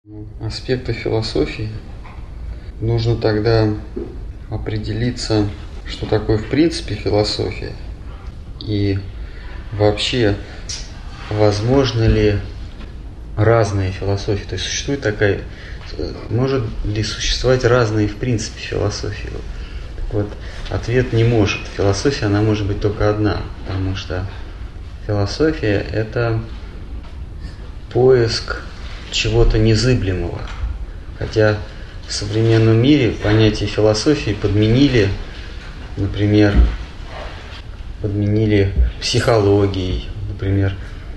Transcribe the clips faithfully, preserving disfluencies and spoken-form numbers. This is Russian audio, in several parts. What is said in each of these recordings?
Аспекты философии. Нужно тогда определиться, что такое в принципе философия. И вообще, возможно ли разные философии? То есть существует такая, может ли существовать разные в принципе философии? Вот ответ не может. Философия, она может быть только одна, потому что философия – это поиск чего-то незыблемого. Хотя в современном мире понятие философии подменили, например, подменили психологией. Например,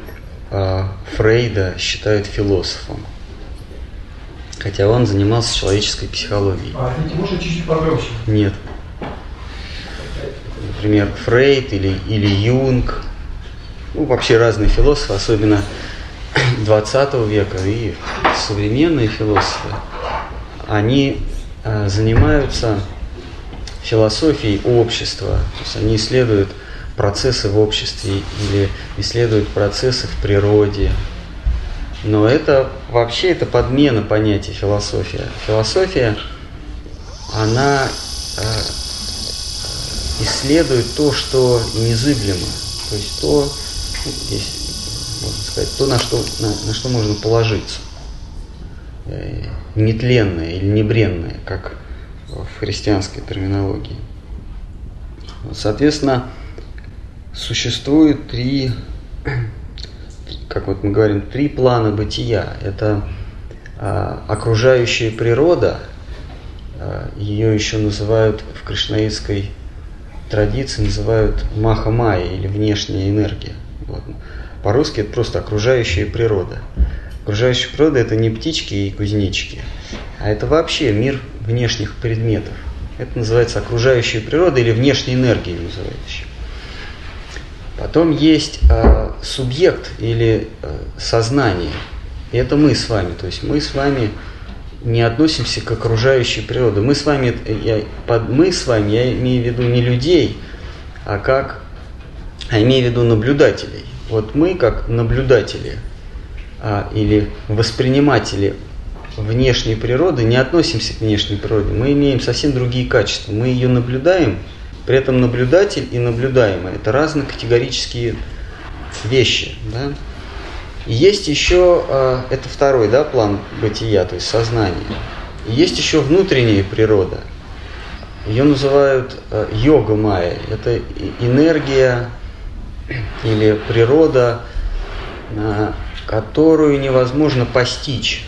Фрейда считают философом, хотя он занимался человеческой психологией. А ты можешь чуть-чуть погромче? Нет. Например, Фрейд или, или Юнг, ну, вообще разные философы, особенно двадцатого века и современные философы, они э, занимаются философией общества, то есть они исследуют процессы в обществе или исследуют процессы в природе. Но это вообще это подмена понятия философия. Философия, она э, исследует то, что незыблемо, то есть то, здесь можно сказать, то, на что, на, на что можно положиться. Э, нетленное или небренное, как в христианской терминологии. Соответственно, существует три, как вот мы говорим, три плана бытия. Это э, окружающая природа, э, ее еще называют в кришнаитской традиции, называют маха-майя или внешняя энергия. Вот. По-русски это просто окружающая природа. Окружающая природа – это не птички и кузнечики, а это вообще мир внешних предметов. Это называется окружающая природа или внешняя энергия называют еще. Потом есть э, субъект или э, сознание. И это мы с вами. То есть мы с вами не относимся к окружающей природе. Мы с вами, я, под мы с вами, я имею в виду не людей, а как, а имею в виду наблюдателей. Вот мы, как наблюдатели а, или восприниматели внешней природы, не относимся к внешней природе. Мы имеем совсем другие качества. Мы ее наблюдаем, при этом наблюдатель и наблюдаемое – это разные категорические вещи. Да? И есть еще, а, это второй, да, план бытия, то есть сознание. И есть еще внутренняя природа. Ее называют а, йога-майя. Это энергия или природа, которую невозможно постичь.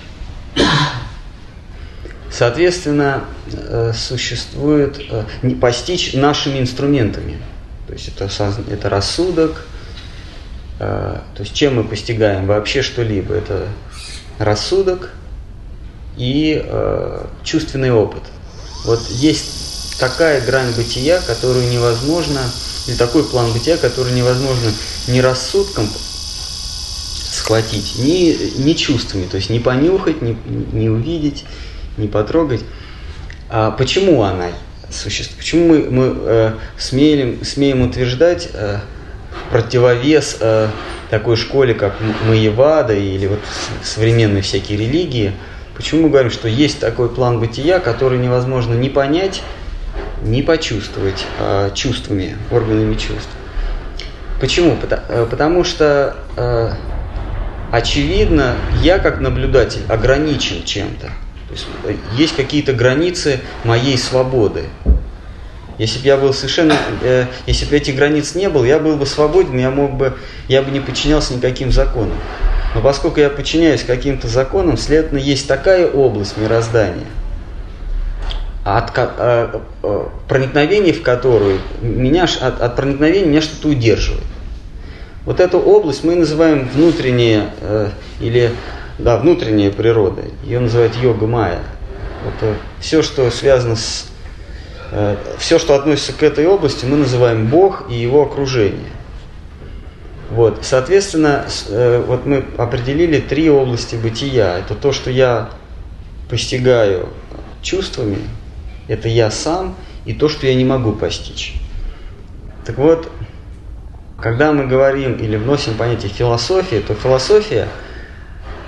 Соответственно, существует не постичь нашими инструментами. То есть это, это рассудок. То есть чем мы постигаем вообще что-либо? Это рассудок и чувственный опыт. Вот есть такая грань бытия, которую невозможно, или такой план бытия, который невозможно ни рассудком схватить, ни, ни чувствами, то есть не понюхать, не, не увидеть, не потрогать. А почему она существует? Почему мы, мы э, смеем, смеем утверждать э, противовес э, такой школе, как Майявада или вот современные всякие религии? Почему мы говорим, что есть такой план бытия, который невозможно ни понять, ни почувствовать э, чувствами, органами чувств? Почему? Потому, потому что э, очевидно, я как наблюдатель ограничен чем-то. То есть есть какие-то границы моей свободы. Если бы я был совершенно, э, если бы этих границ не было, я был бы свободен, я мог бы, я бы не подчинялся никаким законам. Но поскольку я подчиняюсь каким-то законам, следовательно, есть такая область мироздания, от э, э, проникновения в которую меня от, от проникновения меня что-то удерживает. Вот эту область мы называем внутренняя э, или да, внутренняя природа. Ее называют йога-майя. Вот, э, все, что связано с э, все, что относится к этой области, мы называем Бог и его окружение. Вот, соответственно, с, э, вот мы определили три области бытия. Это то, что я постигаю чувствами, это я сам, и то, что я не могу постичь. Так вот, когда мы говорим или вносим понятие философия, то философия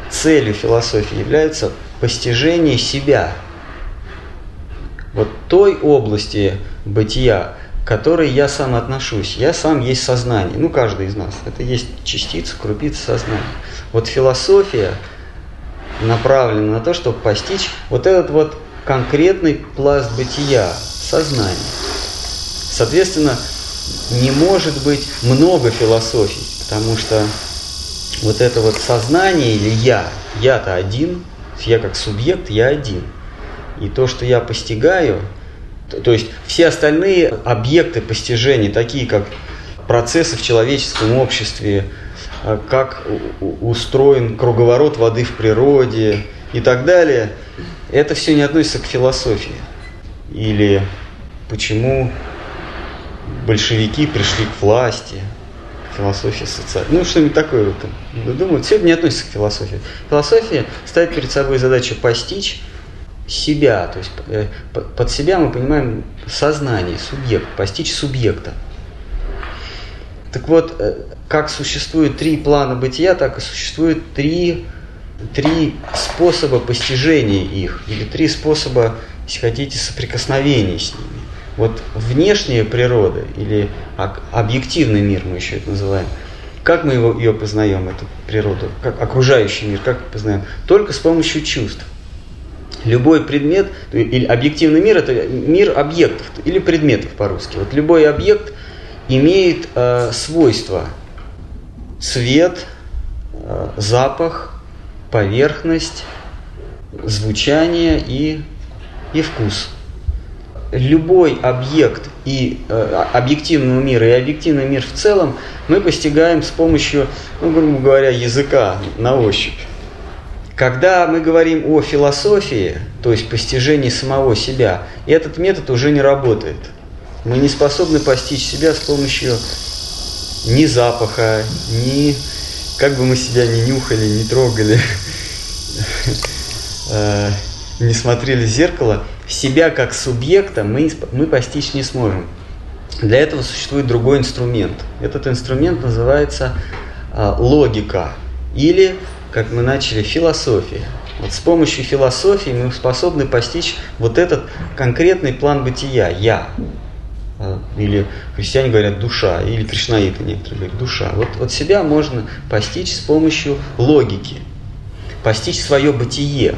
целью философии является постижение себя, вот той области бытия, к которой я сам отношусь. Я сам есть сознание, ну каждый из нас, это есть частица, крупица сознания. Вот философия направлена на то, чтобы постичь вот этот вот конкретный пласт бытия, сознание. Соответственно, не может быть много философий, потому что вот это вот сознание или я, я-то один, я как субъект, я один. И то, что я постигаю, то, то есть все остальные объекты постижения, такие как процессы в человеческом обществе, как устроен круговорот воды в природе и так далее, это все не относится к философии. Или почему большевики пришли к власти, философия социальная, ну что-нибудь такое. Вот. Думаю, все это не относится к философии. Философия ставит перед собой задачу постичь себя, то есть под себя мы понимаем сознание, субъект, постичь субъекта. Так вот, как существует три плана бытия, так и существует три, три способа постижения их, или три способа, если хотите, соприкосновения с ними. Вот внешняя природа, или объективный мир, мы еще это называем, как мы его, ее познаем, эту природу, как окружающий мир, как мы познаем? Только с помощью чувств. Любой предмет, или объективный мир – это мир объектов, или предметов по-русски. Вот любой объект имеет э, свойства: цвет, э, запах, поверхность, звучание и, и вкус. Любой объект и э, объективного мира, и объективный мир в целом мы постигаем с помощью, ну, грубо говоря, языка на ощупь. Когда мы говорим о философии, то есть постижении самого себя, этот метод уже не работает. Мы не способны постичь себя с помощью ни запаха, ни, как бы мы себя ни нюхали, ни трогали, не смотрели в зеркало, себя как субъекта мы, мы постичь не сможем. Для этого существует другой инструмент. Этот инструмент называется а, логика или, как мы начали, философия. Вот с помощью философии мы способны постичь вот этот конкретный план бытия, я. Или христиане говорят душа, или кришнаиты некоторые говорят душа. Вот, вот себя можно постичь с помощью логики, постичь свое бытие.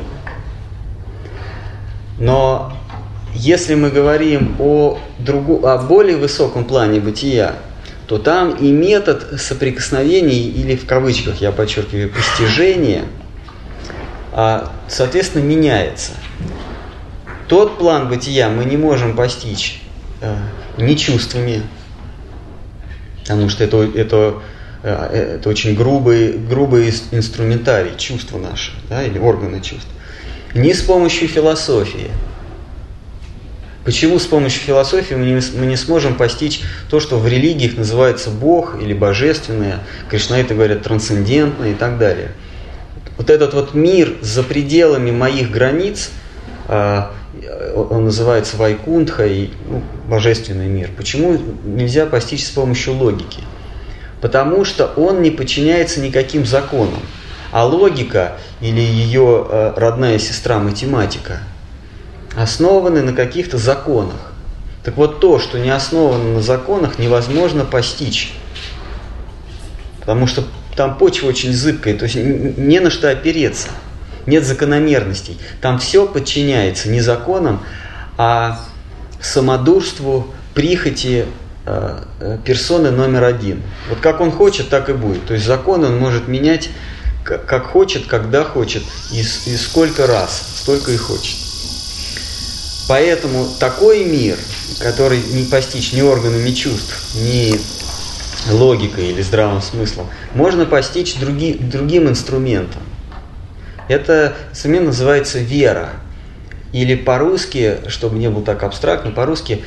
Но если мы говорим о, другу, о более высоком плане бытия, то там и метод соприкосновений, или в кавычках я подчеркиваю, постижения, соответственно, меняется. Тот план бытия мы не можем постичь не чувствами, потому что это, это, это очень грубый, грубый инструментарий, чувства наши, да, или органы чувств, не с помощью философии. Почему с помощью философии мы не, мы не сможем постичь то, что в религиях называется Бог или Божественное, кришнаиты говорят трансцендентное и так далее. Вот этот вот мир за пределами моих границ, он называется Вайкунтха, и, ну, божественный мир. Почему нельзя постичь с помощью логики? Потому что он не подчиняется никаким законам. А логика или ее родная сестра математика основаны на каких-то законах. Так вот, то, что не основано на законах, невозможно постичь. Потому что там почва очень зыбкая, то есть не на что опереться. Нет закономерностей. Там все подчиняется не законам, а самодурству, прихоти э, персоны номер один. Вот как он хочет, так и будет. То есть закон он может менять как, как хочет, когда хочет, и, и сколько раз, столько и хочет. Поэтому такой мир, который не постичь ни органами чувств, ни логикой или здравым смыслом, можно постичь други, другим инструментом. Это инструмент называется вера. Или по-русски, чтобы не было так абстрактно, по-русски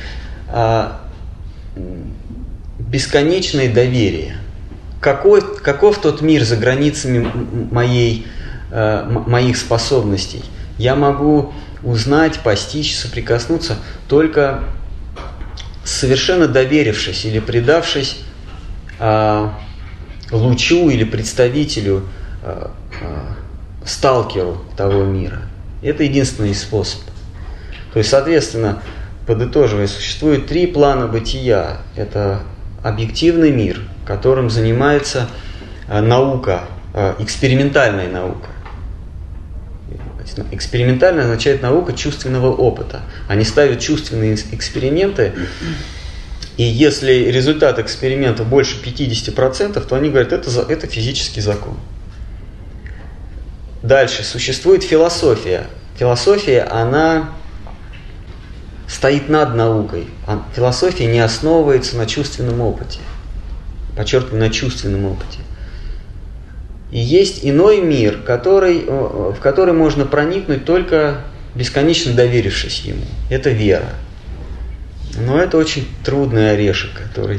бесконечное доверие. Какой, каков тот мир за границами моей, моих способностей? Я могу узнать, постичь, соприкоснуться только совершенно доверившись или предавшись лучу или представителю сталкеру того мира. Это единственный способ. То есть, соответственно, подытоживая, существует три плана бытия. Это объективный мир, которым занимается наука, экспериментальная наука. Экспериментальная означает наука чувственного опыта. Они ставят чувственные эксперименты, и если результат эксперимента больше пятьдесят процентов, то они говорят, это, это физический закон. Дальше существует философия. Философия, она стоит над наукой. Философия не основывается на чувственном опыте. Подчеркиваю, на чувственном опыте. И есть иной мир, который, в который можно проникнуть только бесконечно доверившись ему. Это вера. Но это очень трудный орешек, который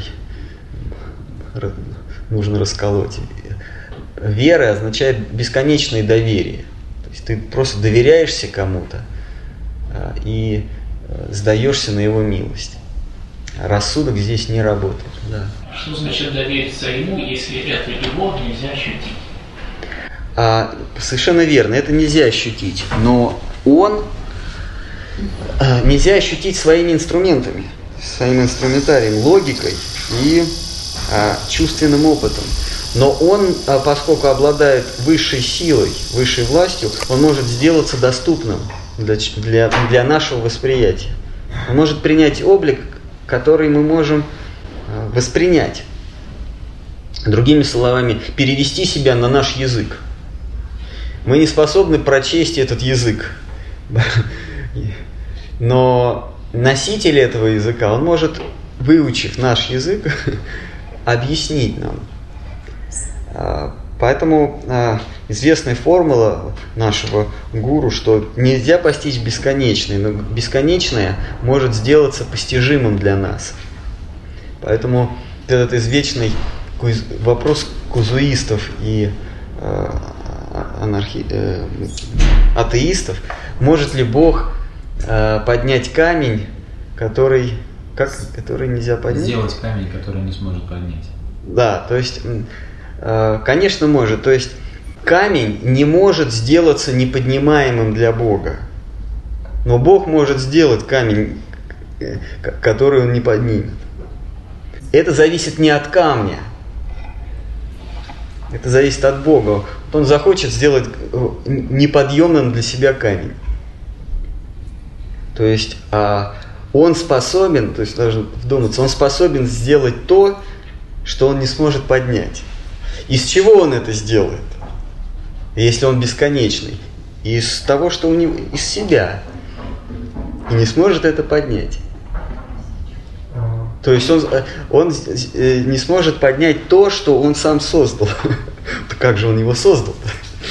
нужно расколоть. Вера означает бесконечное доверие. То есть ты просто доверяешься кому-то и сдаешься на его милость. Рассудок здесь не работает. Да. Что значит довериться ему, если это его нельзя ощутить? А, совершенно верно, это нельзя ощутить, но он а, нельзя ощутить своими инструментами, своим инструментарием, логикой и а, чувственным опытом. Но он, а, поскольку обладает высшей силой, высшей властью, он может сделаться доступным для, для, для нашего восприятия. Он может принять облик, который мы можем а, воспринять. Другими словами, перевести себя на наш язык. Мы не способны прочесть этот язык. Но носитель этого языка, он может, выучив наш язык, объяснить нам. Поэтому известная формула нашего гуру, что нельзя постичь бесконечное, но бесконечное может сделаться постижимым для нас. Поэтому этот извечный вопрос кузуистов и анархи... э, атеистов, может ли Бог э, поднять камень, который, как, который нельзя поднять? Сделать камень, который не сможет поднять. Да, то есть, э, конечно, может. То есть камень не может сделаться неподнимаемым для Бога. Но Бог может сделать камень, который он не поднимет. Это зависит не от камня. Это зависит от Бога. Он захочет сделать неподъемным для себя камень. То есть а, он способен, то есть даже вдуматься, он способен сделать то, что он не сможет поднять. Из чего он это сделает? Если он бесконечный? Из того, что у него, из себя. И не сможет это поднять. То есть он, он не сможет поднять то, что он сам создал. Как же он его создал-то?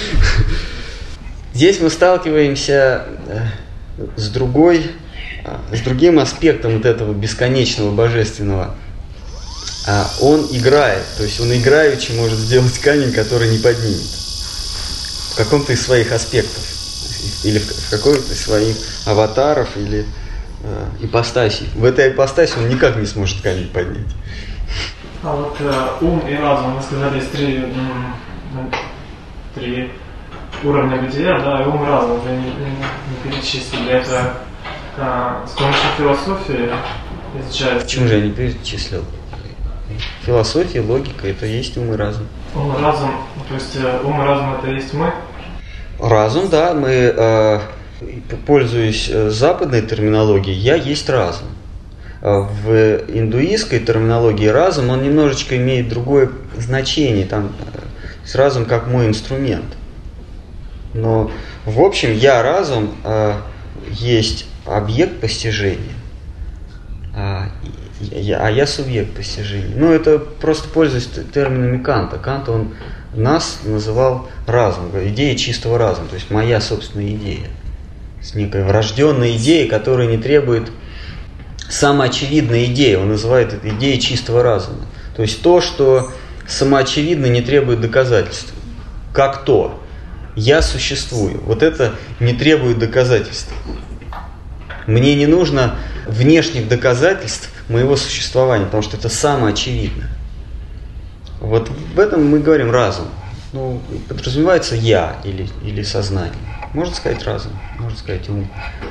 Здесь мы сталкиваемся с другой, с другим аспектом вот этого бесконечного божественного. Он играет, то есть он играючи может сделать камень, который не поднимет. В каком-то из своих аспектов. Или в какой-то из своих аватаров, или ипостасей. В этой ипостаси он никак не сможет камень поднять. А вот э, ум и разум, вы сказали, есть три, м, три уровня бытия, да, и ум и разум уже не, не, не перечислили. Это э, с помощью философии изучается. Почему же я не перечислил? Философия, логика, это есть ум и разум. Ум и разум, то есть э, ум и разум это есть мы? Разум, да, мы... Э, Пользуясь западной терминологией, я есть разум. В индуистской терминологии разум, он немножечко имеет другое значение. Там разум как мой инструмент. Но в общем, я разум есть объект постижения, а я, а я субъект постижения. Ну, это просто пользуясь терминами Канта. Кант, он нас называл разум, идея чистого разума, то есть моя собственная идея. С некой врожденной идеей, которая не требует самоочевидной идеи. Он называет это идеей чистого разума. То есть то, что самоочевидно не требует доказательств. Как то. Я существую. Вот это не требует доказательств. Мне не нужно внешних доказательств моего существования, потому что это самоочевидно. Вот в этом мы говорим разум. ну, подразумевается я или, или сознание. Можно сказать разум, можно сказать ум.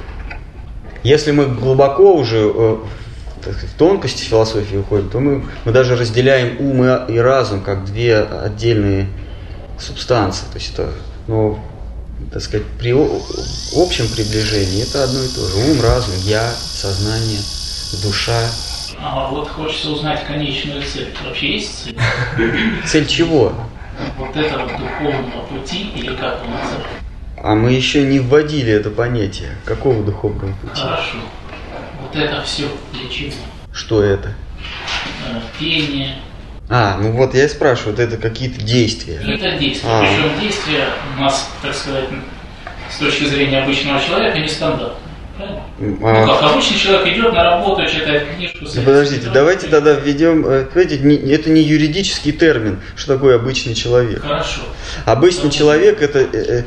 Если мы глубоко уже э, в тонкости философии уходим, то мы, мы даже разделяем ум и, и разум как две отдельные субстанции. То есть это, ну, так сказать, при общем приближении это одно и то же. Ум, разум, я, сознание, душа. А вот хочется узнать конечную цель. Вообще есть цель? Цель чего? Вот этого духовного пути или как он называется? А мы еще не вводили это понятие. Какого духовного пути? Хорошо. Вот это все для чего? Что это? Э, Пение. А, ну вот я и спрашиваю, вот это какие-то действия. Это действия. А. Причем действия у нас, так сказать, с точки зрения обычного человека не стандартные. Правильно? А. Ну как, обычный человек идет на работу, читает книжку. Ну подождите, давайте тогда введем, видите, это не юридический термин, что такое обычный человек. Хорошо. Обычный человек это,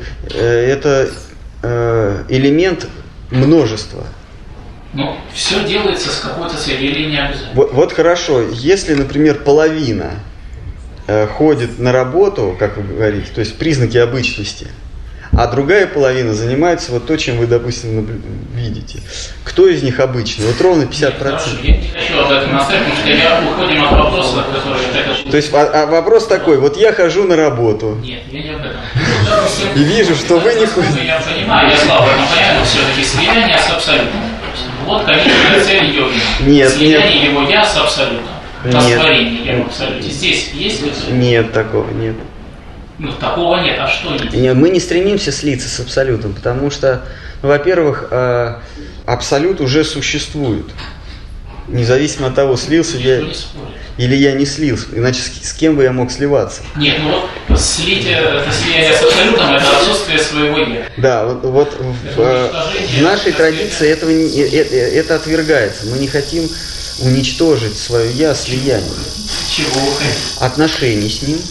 это элемент множества. Ну, все делается с какой-то целью или не обязательно? Вот, вот хорошо, если, например, половина э, ходит на работу, как вы говорите, то есть признаки обычности, а другая половина занимается вот то, чем вы, допустим, видите. Кто из них обычный? Вот ровно пятьдесят процентов. Хорошо, я не хочу об этом настаивать, потому что я уходим от вопроса, который... То есть а, а вопрос такой, вот я хожу на работу. Нет, я не об этом. И вижу, что вы не ходите. Я понимаю, я слабо понимаю, но все-таки слияние с абсолютом. Вот конечная цель йоги. Нет, слияние нет. его я с абсолютом. Нет. Растворение я в абсолюте. Здесь есть ли это? Нет, такого нет. Ну, такого нет, а что есть? Нет, мы не стремимся слиться с абсолютом, потому что, ну, во-первых, э, абсолют уже существует. Независимо от того, слился я или я не слился. Иначе с, с кем бы я мог сливаться? Нет, ну вот слить, это слияние с абсолютом, это отсутствие своего я. Да, вот, вот в, э, в нашей традиции этого не, э, э, это отвергается. Мы не хотим уничтожить свое я слиянием. Чего вы хотите? Отношений с ним.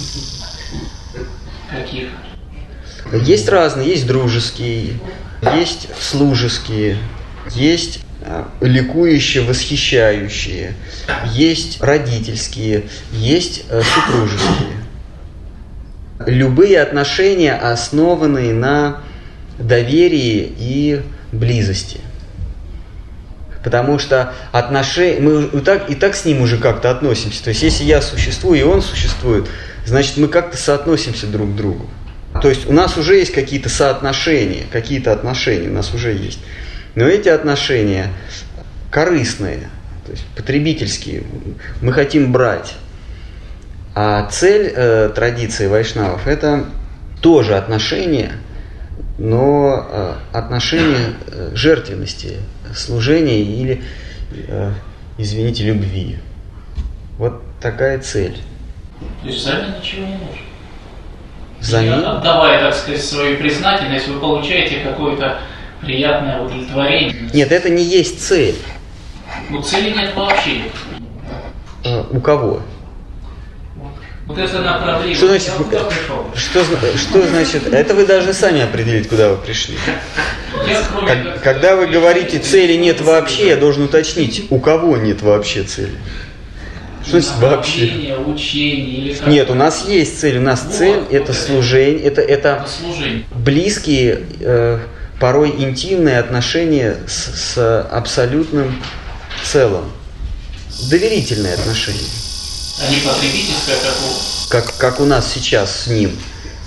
Каких? Есть разные, есть дружеские, есть служеские, есть а, ликующие, восхищающие, есть родительские, есть а, супружеские. Любые отношения, основанные на доверии и близости. Потому что отношения, мы и так, и так с ним уже как-то относимся. То есть, если я существую, и он существует, значит, мы как-то соотносимся друг к другу. То есть, у нас уже есть какие-то соотношения, какие-то отношения у нас уже есть. Но эти отношения корыстные, то есть потребительские, мы хотим брать. А цель э, традиции вайшнавов – это тоже отношения, но э, отношения э, жертвенности, служения или, э, извините, любви. Вот такая цель. То есть взамен ничего не нужно. Взамен? Отдавая, так сказать, свою признательность, вы получаете какое-то приятное удовлетворение. Нет, это не есть цель. Ну, цели нет вообще. Э, у кого? Вот это направление. Что значит, Я куда пришел? что, что значит? Это вы должны сами определить, куда вы пришли. Я, кроме Как- как- когда вы говорите «цели нет вообще», я должен уточнить, у кого нет вообще цели. Что значит вообще? Направление, учение или как? Нет, у нас есть цель. У нас Вот, цель вот это это. служение, это, это Это служение. близкие, э, порой интимные отношения с, с абсолютным целым. Доверительные отношения. А не потребительское какого? Как, как у нас сейчас с ним,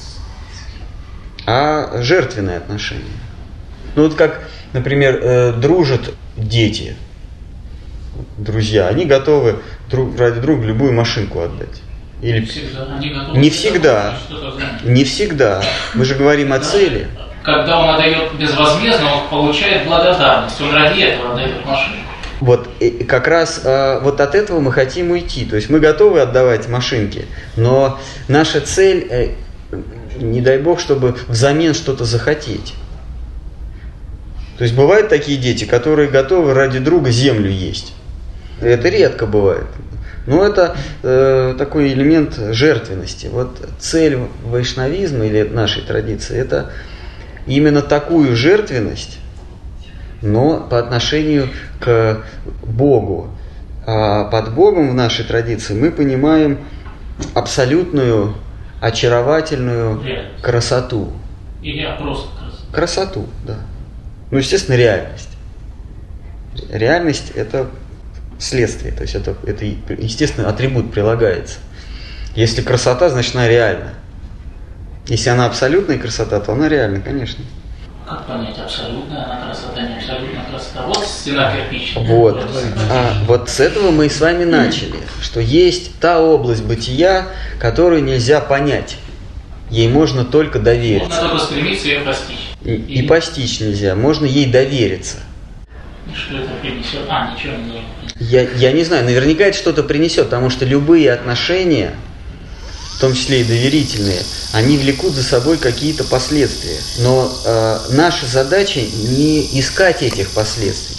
а жертвенные отношения. Ну вот как, например, э, дружат дети, друзья, они готовы друг ради друга любую машинку отдать. Или Всегда. Они готовы не всегда, что-то знать. не всегда. Мы же говорим о цели. Когда он отдает безвозмездно, он получает благодарность. Он ради этого отдает машину. Вот и как раз э, вот от этого мы хотим уйти. То есть мы готовы отдавать машинки, но наша цель, э, не дай бог, чтобы взамен что-то захотеть. То есть бывают такие дети, которые готовы ради друга землю есть. Это редко бывает. Но это э, такой элемент жертвенности. Вот цель вайшнавизма или нашей традиции – это именно такую жертвенность, но по отношению к Богу. А под Богом в нашей традиции мы понимаем абсолютную очаровательную Реальность. красоту. Или просто красоту. Красоту, да. Ну, естественно, реальность. Реальность – это следствие, то есть это, это, естественно, атрибут прилагается. Если красота, значит, она реальна. Если она абсолютная красота, то она реальна, конечно. Как понять, абсолютная она красота, не абсолютная красота? Вот стена кирпичная. Вот. А, вот с этого мы и с вами начали, что есть та область бытия, которую нельзя понять. Ей можно только довериться. Можно только стремиться ее постичь. И, и постичь нельзя, можно ей довериться. И что это принесет? А, ничего не должно. Я, я не знаю, наверняка это что-то принесет, потому что любые отношения, в том числе и доверительные, они влекут за собой какие-то последствия. Но э, наша задача не искать этих последствий.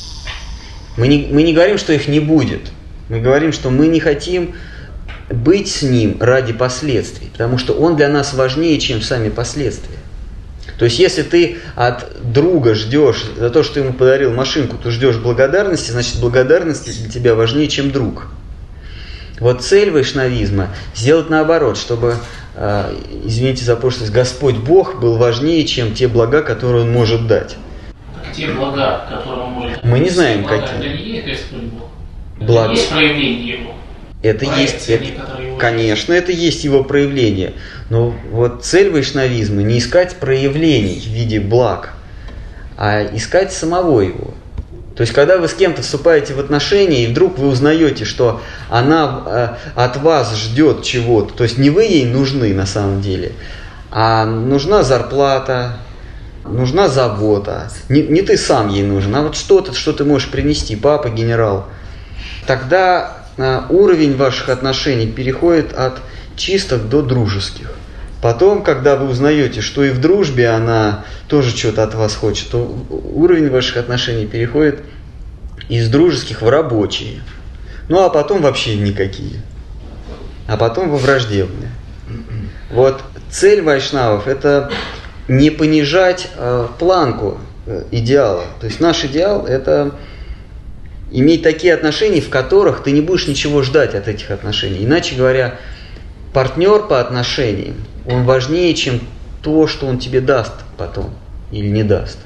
Мы не, мы не говорим, что их не будет. Мы говорим, что мы не хотим быть с ним ради последствий, потому что он для нас важнее, чем сами последствия. То есть, если ты от друга ждешь за то, что ему подарил машинку, ты ждешь благодарности, значит, благодарность для тебя важнее, чем друг. Вот цель вайшнавизма сделать наоборот, чтобы, э, извините за пошлость, Господь Бог был важнее, чем те блага, которые Он может дать. Так те блага, которые Он может дать, Мы не знаем, блага, какие. Это не есть Господь Бог. Блага. Это есть проявление Его. Это есть, это, конечно, это есть его проявление. Но вот цель вайшнавизма не искать проявлений в виде благ, а искать самого его. То есть, когда вы с кем-то вступаете в отношения, и вдруг вы узнаете, что она э, от вас ждет чего-то, то есть не вы ей нужны на самом деле, а нужна зарплата, нужна забота. Не, не ты сам ей нужен, а вот что-то, что ты можешь принести, папа, генерал. Тогда уровень ваших отношений переходит от чистых до дружеских. Потом, когда вы узнаете, что и в дружбе она тоже что-то от вас хочет, то уровень ваших отношений переходит из дружеских в рабочие. Ну, а потом вообще никакие. А потом во враждебные. Вот цель вайшнавов – это не понижать э, планку э, идеала. То есть наш идеал – это иметь такие отношения, в которых ты не будешь ничего ждать от этих отношений. Иначе говоря, партнер по отношениям, он важнее, чем то, что он тебе даст потом или не даст.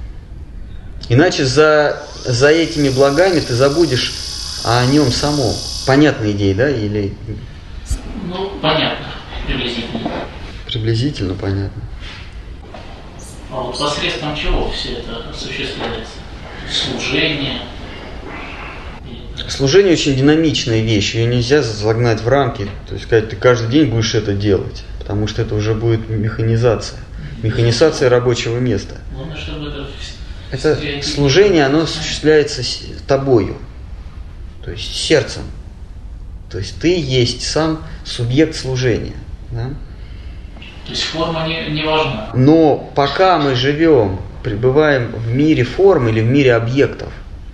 Иначе за, за этими благами ты забудешь о нем самом. Понятная идея, да? Или... Ну, понятно, приблизительно. Приблизительно понятно. А вот посредством чего все это осуществляется? Служение? Служение очень динамичная вещь, ее нельзя загнать в рамки, то есть сказать, ты каждый день будешь это делать, потому что это уже будет механизация, механизация рабочего места. Главное, чтобы это... Это служение, оно осуществляется тобою, то есть сердцем, то есть ты есть сам субъект служения. Да? То есть форма не, не важна. Но пока мы живем, пребываем в мире форм или в мире объектов,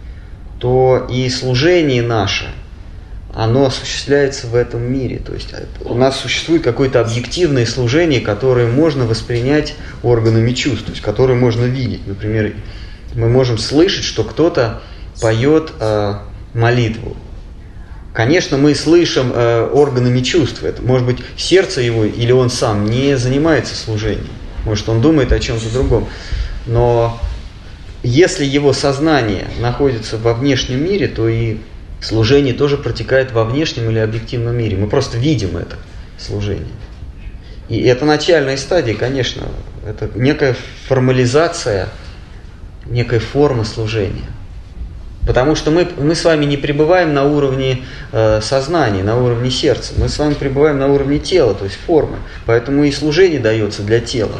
то и служение наше, оно осуществляется в этом мире. То есть у нас существует какое-то объективное служение, которое можно воспринять органами чувств, то есть которое можно видеть. Например, мы можем слышать, что кто-то поет э, молитву. Конечно, мы слышим э, органами чувств. Это, может быть, сердце его или он сам не занимается служением. Может, он думает о чем-то другом. Но если его сознание находится во внешнем мире, то и служение тоже протекает во внешнем или объективном мире. Мы просто видим это служение. И это начальная стадия, конечно, это некая формализация, некая форма служения. Потому что мы, мы с вами не пребываем на уровне э, сознания, на уровне сердца. Мы с вами пребываем на уровне тела, то есть формы. Поэтому и служение дается для тела.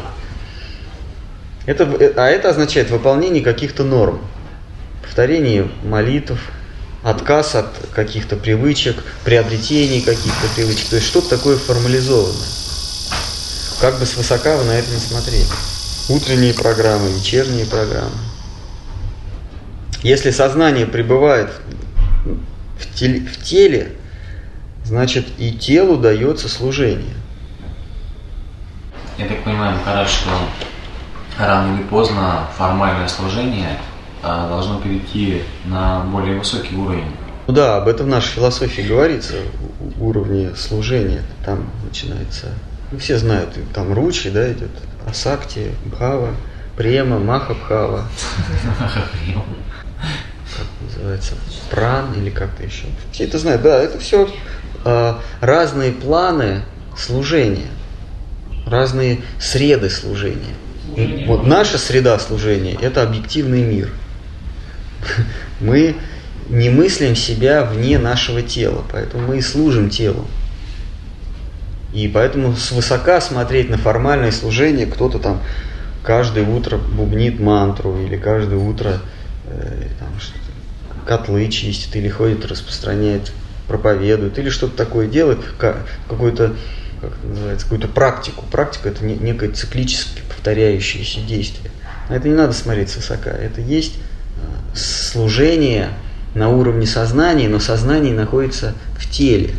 Это, а это означает выполнение каких-то норм. Повторение молитв, отказ от каких-то привычек, приобретение каких-то привычек. То есть что-то такое формализованное. Как бы свысока вы на это не смотрели. Утренние программы, вечерние программы. Если сознание пребывает в теле, в теле, значит и телу дается служение. Я так понимаю, Махарадж, что рано или поздно формальное служение а, должно перейти на более высокий уровень. Ну да, об этом в нашей философии говорится, уровне служения. Там начинается Ну, все знают, там Ручи, да, идет, Асакти, Бхава, Према, Махабхава. Как называется? Пран или как-то еще. Все это знают. Да, это все э, разные планы служения, разные среды служения. И вот наша среда служения – это объективный мир. Мы не мыслим себя вне нашего тела, поэтому мы и служим телу. И поэтому свысока смотреть на формальное служение, кто-то там каждое утро бубнит мантру, или каждое утро э, там, котлы чистит, или ходит, распространяет, проповедует, или что-то такое делает, какую-то, как это называется, какую-то практику. Практика – это некое циклически повторяющееся действие. На это не надо смотреть свысока. Это есть служение на уровне сознания, но сознание находится в теле.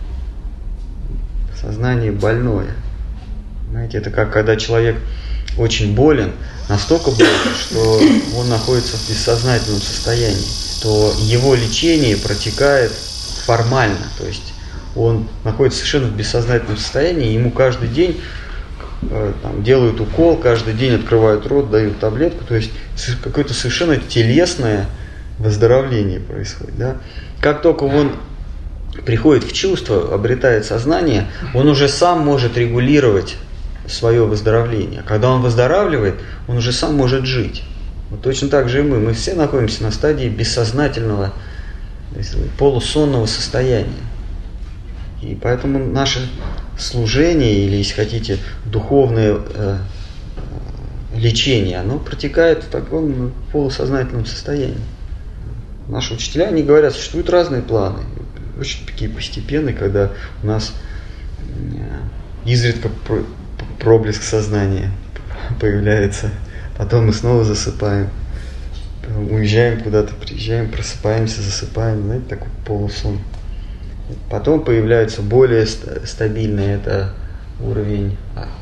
Сознание больное. Знаете, это как когда человек очень болен, настолько болен, что он находится в бессознательном состоянии, то его лечение протекает формально, то есть он находится совершенно в бессознательном состоянии, ему каждый день э, там, делают укол, каждый день открывают рот, дают таблетку, то есть какое-то совершенно телесное выздоровление происходит. Да? Как только он приходит в чувство, обретает сознание, он уже сам может регулировать свое выздоровление. Когда он выздоравливает, он уже сам может жить. Вот точно так же и мы. Мы все находимся на стадии бессознательного, полусонного состояния. И поэтому наше служение, или, если хотите, духовное э, лечение, оно протекает в таком полусознательном состоянии. Наши учителя, они говорят, существуют разные планы. Очень такие постепенные, когда у нас изредка проблеск сознания появляется, потом мы снова засыпаем, уезжаем куда-то, приезжаем, просыпаемся, засыпаем, знаете, такой полусон. Потом появляется более стабильный, это уровень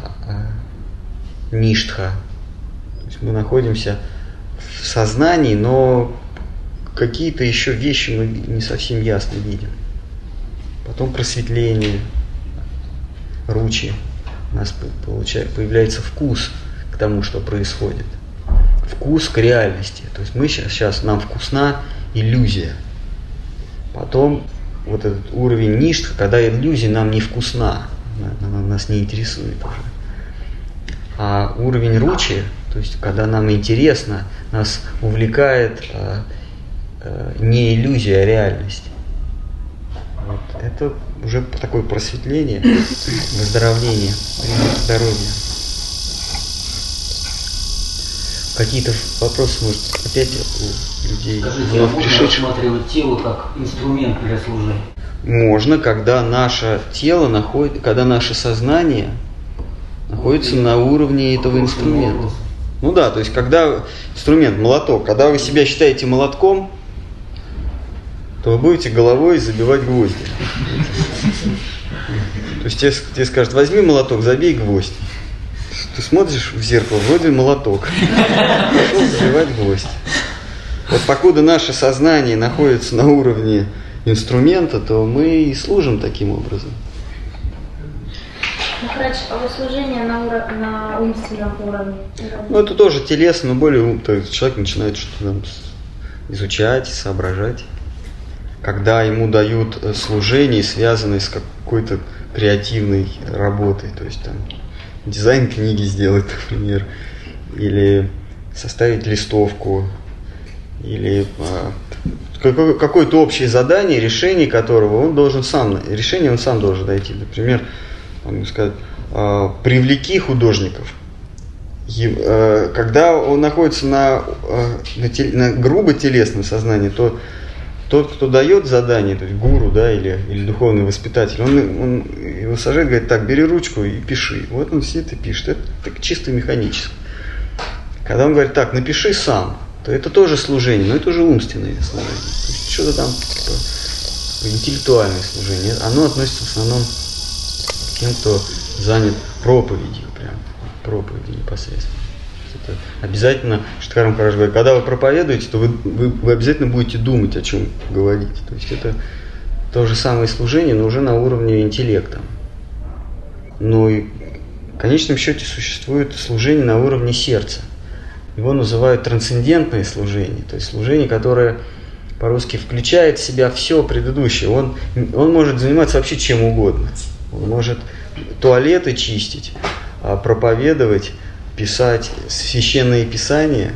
ништха. То есть мы находимся в сознании, но какие-то еще вещи мы не совсем ясно видим. Потом просветление, ручи. У нас получается, появляется вкус к тому, что происходит. Вкус к реальности. То есть мы сейчас, сейчас нам вкусна иллюзия. Потом вот этот уровень ништха, когда иллюзия нам не вкусна, она нас не интересует уже. А уровень ручи, то есть когда нам интересно, нас увлекает а, а, не иллюзия, а реальность. Вот. Это уже такое просветление, выздоровление, здоровье. Какие-то вопросы, может, опять у людей вновь пришедших? Можно рассматривать тело как инструмент для служения? Можно, когда наше тело находит, когда наше сознание находится на уровне этого инструмента. Ну да, то есть когда инструмент, молоток, когда вы себя считаете молотком, то вы будете головой забивать гвозди. То есть тебе, тебе скажут, возьми молоток, забей гвоздь. Ты смотришь в зеркало, вроде молоток. Пошел забивать гвоздь. Вот покуда наше сознание находится на уровне инструмента, то мы и служим таким образом. Махарадж, а вот служение на, уро... на умственном уровне? Ну, это тоже телесно, но более ум. То есть человек начинает что-то там изучать, соображать. Когда ему дают служение, связанное с какой-то креативной работой, то есть там дизайн книги сделать, например, или составить листовку, или а, какое-то общее задание, решение которого он должен сам, решение он сам должен найти. Например, можно сказать, а, привлеки художников. И, а, когда он находится на, а, на, тел, на грубо телесном сознании, то тот, кто дает задание, то есть гуру, да, или, или духовный воспитатель, он, он его сажает, говорит, так, бери ручку и пиши. Вот он сидит и пишет. Это так чисто механически. Когда он говорит, так, напиши сам, то это тоже служение, но это уже умственное служение. То есть что-то там типа, интеллектуальное служение. Оно относится в основном к тем, кто занят проповедью, прям проповедью непосредственно. Это обязательно, Штхар Махарадж говорит, когда вы проповедуете, то вы, вы, вы обязательно будете думать, о чем говорить. То есть это то же самое служение, но уже на уровне интеллекта. но и в конечном счете существует служение на уровне сердца. Его называют трансцендентное служение, то есть служение, которое по-русски включает в себя все предыдущее. Он, он может заниматься вообще чем угодно. Он может туалеты чистить, проповедовать, писать священные писания,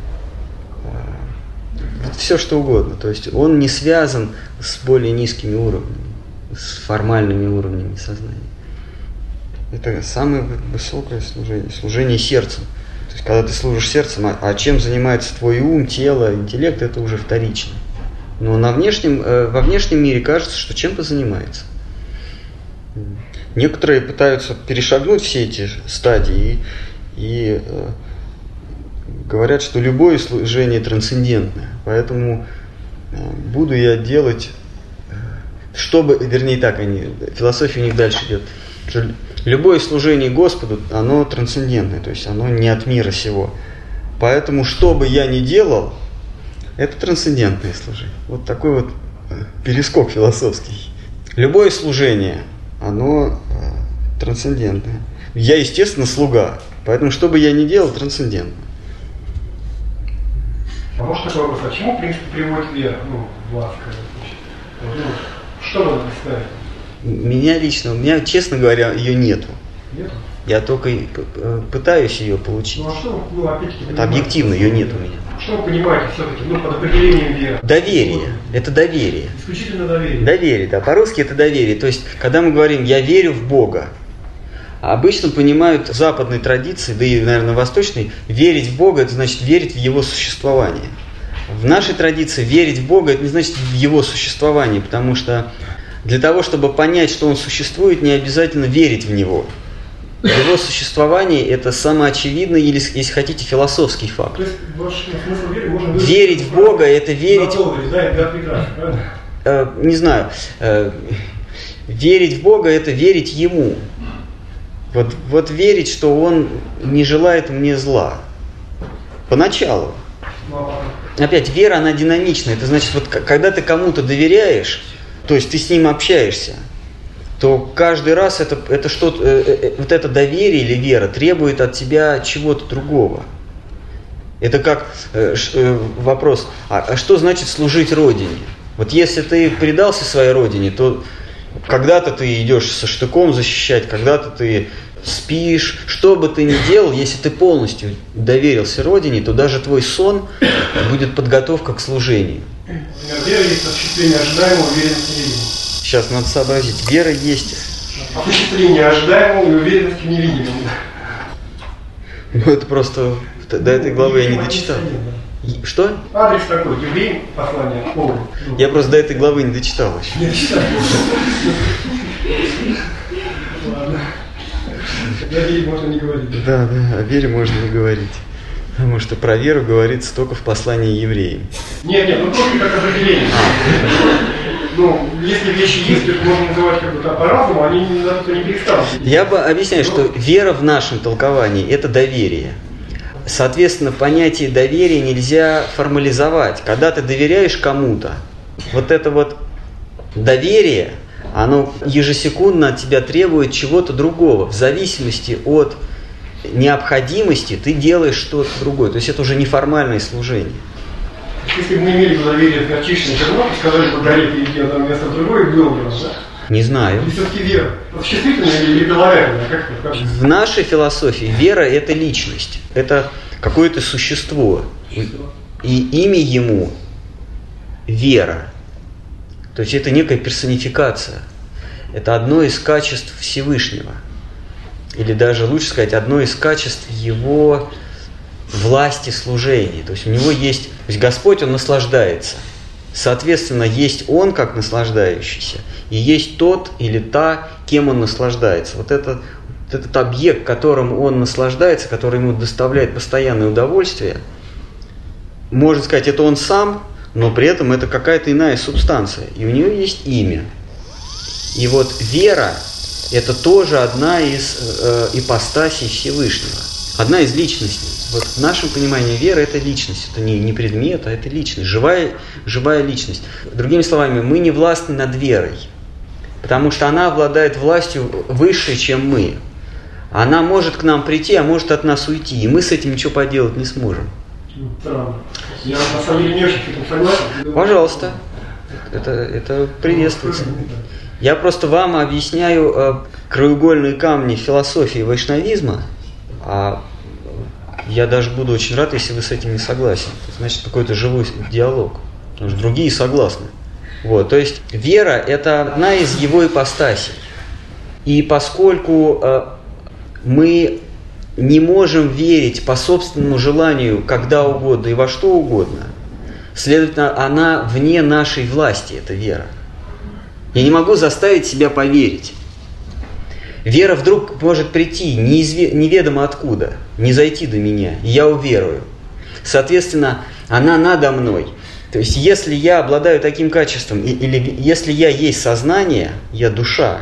все что угодно. То есть он не связан с более низкими уровнями, с формальными уровнями сознания. Это самое высокое служение, служение сердцем. То есть когда ты служишь сердцем, а, а чем занимается твой ум, тело, интеллект, это уже вторично. Но на внешнем, во внешнем мире кажется, что чем-то занимается. Некоторые пытаются перешагнуть все эти стадии и, и э, говорят, что любое служение трансцендентное. Поэтому э, буду я делать, э, чтобы, вернее так, они, философия у них дальше идет, что любое служение Господу, оно трансцендентное, то есть оно не от мира сего. Поэтому, что бы я ни делал, это трансцендентное служение. Вот такой вот э, перескок философский. Любое служение, оно э, трансцендентное. Я, естественно, слуга, поэтому, что бы я ни делал, трансцендентно. А может такой вопрос, а чему, в принципе, приводит вера? Ну, вас, ну, что надо представить? Меня лично, у меня, честно говоря, ее нету. Нету? Я только пытаюсь ее получить. Ну а что, ну, опять-таки, это объективно, ее нет у меня. Что вы понимаете все-таки, ну, под определением веры? Доверие. Это доверие. Исключительно доверие. Доверие, да. По-русски это доверие. То есть, когда мы говорим «я верю в Бога», обычно понимают в западной традиции, да и, наверное, восточной, верить в Бога – это значит верить в Его существование. В нашей традиции верить в Бога – это не значит в Его существование, потому что для того, чтобы понять, что Он существует, не обязательно верить в Него. Его существование – это самоочевидный, или, если хотите, философский факт. То есть, ваш смысл веры можно выразить... Верить в Бога – это верить… Долларе, да, это прекрасно, правильно? Э, не знаю. Э, верить в Бога – это верить Ему. Вот, вот верить, что Он не желает мне зла. Поначалу. Опять, вера, она динамичная. Это значит, вот когда ты кому-то доверяешь, то есть ты с ним общаешься, то каждый раз это, это что-то, э, э, вот это доверие или вера требует от тебя чего-то другого. Это как э, э, вопрос, а, а что значит служить Родине? Вот если ты предался своей Родине, то когда-то ты идешь со штыком защищать, когда-то ты спишь. Что бы ты ни делал, если ты полностью доверился Родине, то даже твой сон будет подготовка к служению. Вера есть осуществление ожидаемого, уверенности в невидимом. Сейчас надо сообразить. Вера есть... Осуществление ожидаемого и уверенности в невидимом. Ну это просто... До этой главы я не дочитал. Что? Адрес такой, Евреи, послание Павла. Я просто до этой главы не дочитал еще. Не дочитал. Ладно. О вере можно не говорить. Да, да, о вере можно не говорить. Потому что про веру говорится только в послании евреям. Нет, нет, ну только как определение. Ну, если вещи есть, их можно называть как бы по-разному, они на это не перестанут. Я бы объясняю, что вера в нашем толковании – это доверие. Соответственно, понятие доверия нельзя формализовать. Когда ты доверяешь кому-то, вот это вот доверие, оно ежесекундно от тебя требует чего-то другого. В зависимости от необходимости ты делаешь что-то другое. То есть это уже неформальное служение. Если бы мы имели бы доверие в горчичный чернок, сказали бы горит и иди одно место в другое, было бы, да? Не знаю. И все-таки вера. Осуществительная или прилагательная? Как это? В нашей философии вера – это личность. Это какое-то существо. И имя ему – вера. То есть это некая персонификация. Это одно из качеств Всевышнего. Или даже лучше сказать, одно из качеств его власти служения. То есть у него есть, то есть Господь, Он наслаждается. Соответственно, есть Он как наслаждающийся, и есть тот или та, кем Он наслаждается. Вот, это, вот этот объект, которым Он наслаждается, который ему доставляет постоянное удовольствие, можно сказать, это Он сам, но при этом это какая-то иная субстанция, и у нее есть имя. И вот вера – это тоже одна из э, ипостасей Всевышнего, одна из личностей. Вот в нашем понимании вера – это личность, это не, не предмет, а это личность, живая, живая личность. Другими словами, мы не властны над верой. потому что она обладает властью выше, чем мы. Она может к нам прийти, а может от нас уйти, и мы с этим ничего поделать не сможем. Странно. Я на самом деле не очень с этим согласен. Пожалуйста, это, это приветствуется. Я просто вам объясняю э, краеугольные камни философии вайшнавизма, а я даже буду очень рад, если вы с этим не согласен. Значит, какой-то живой диалог, потому что другие согласны. Вот, то есть вера – это одна из его ипостасей. И поскольку э, мы не можем верить по собственному желанию когда угодно и во что угодно, следовательно, она вне нашей власти, эта вера. Я не могу заставить себя поверить. Вера вдруг может прийти неизве- неведомо откуда, не зайти до меня, и я уверую. Соответственно, она надо мной. То есть, если я обладаю таким качеством, или если я есть сознание, я душа,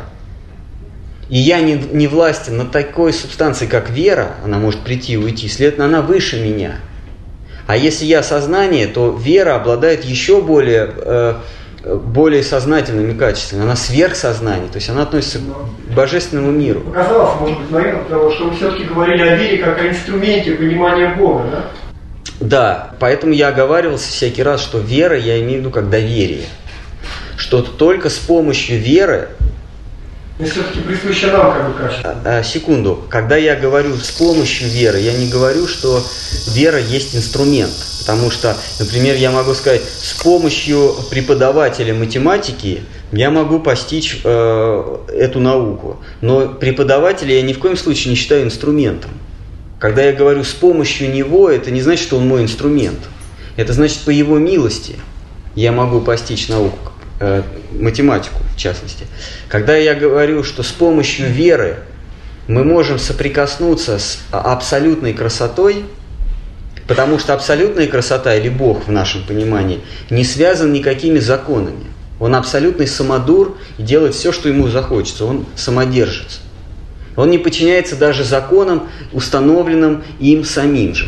и я не, не властен над такой субстанцией, как вера, она может прийти и уйти, следовательно, она выше меня. А если я сознание, то вера обладает еще более, э, более сознательными качествами. Она сверхсознание, то есть она относится к божественному миру. Показалось, может быть, наверное, потому что вы все-таки говорили о вере как о инструменте понимания Бога, да? Да, поэтому я оговаривался всякий раз, что вера, я имею в виду как доверие. Что только с помощью веры... Но все-таки присуще нам как бы качество. А, а, секунду. Когда я говорю с помощью веры, я не говорю, что вера есть инструмент. Потому что, например, я могу сказать, с помощью преподавателя математики я могу постичь э, эту науку. Но преподавателя я ни в коем случае не считаю инструментом. Когда я говорю с помощью него, это не значит, что он мой инструмент. Это значит, по его милости я могу постичь науку, э, математику в частности. Когда я говорю, что с помощью веры мы можем соприкоснуться с абсолютной красотой, потому что абсолютная красота или Бог в нашем понимании не связан никакими законами. Он абсолютный самодур и делает все, что ему захочется. Он самодержец. Он не подчиняется даже законам, установленным им самим же.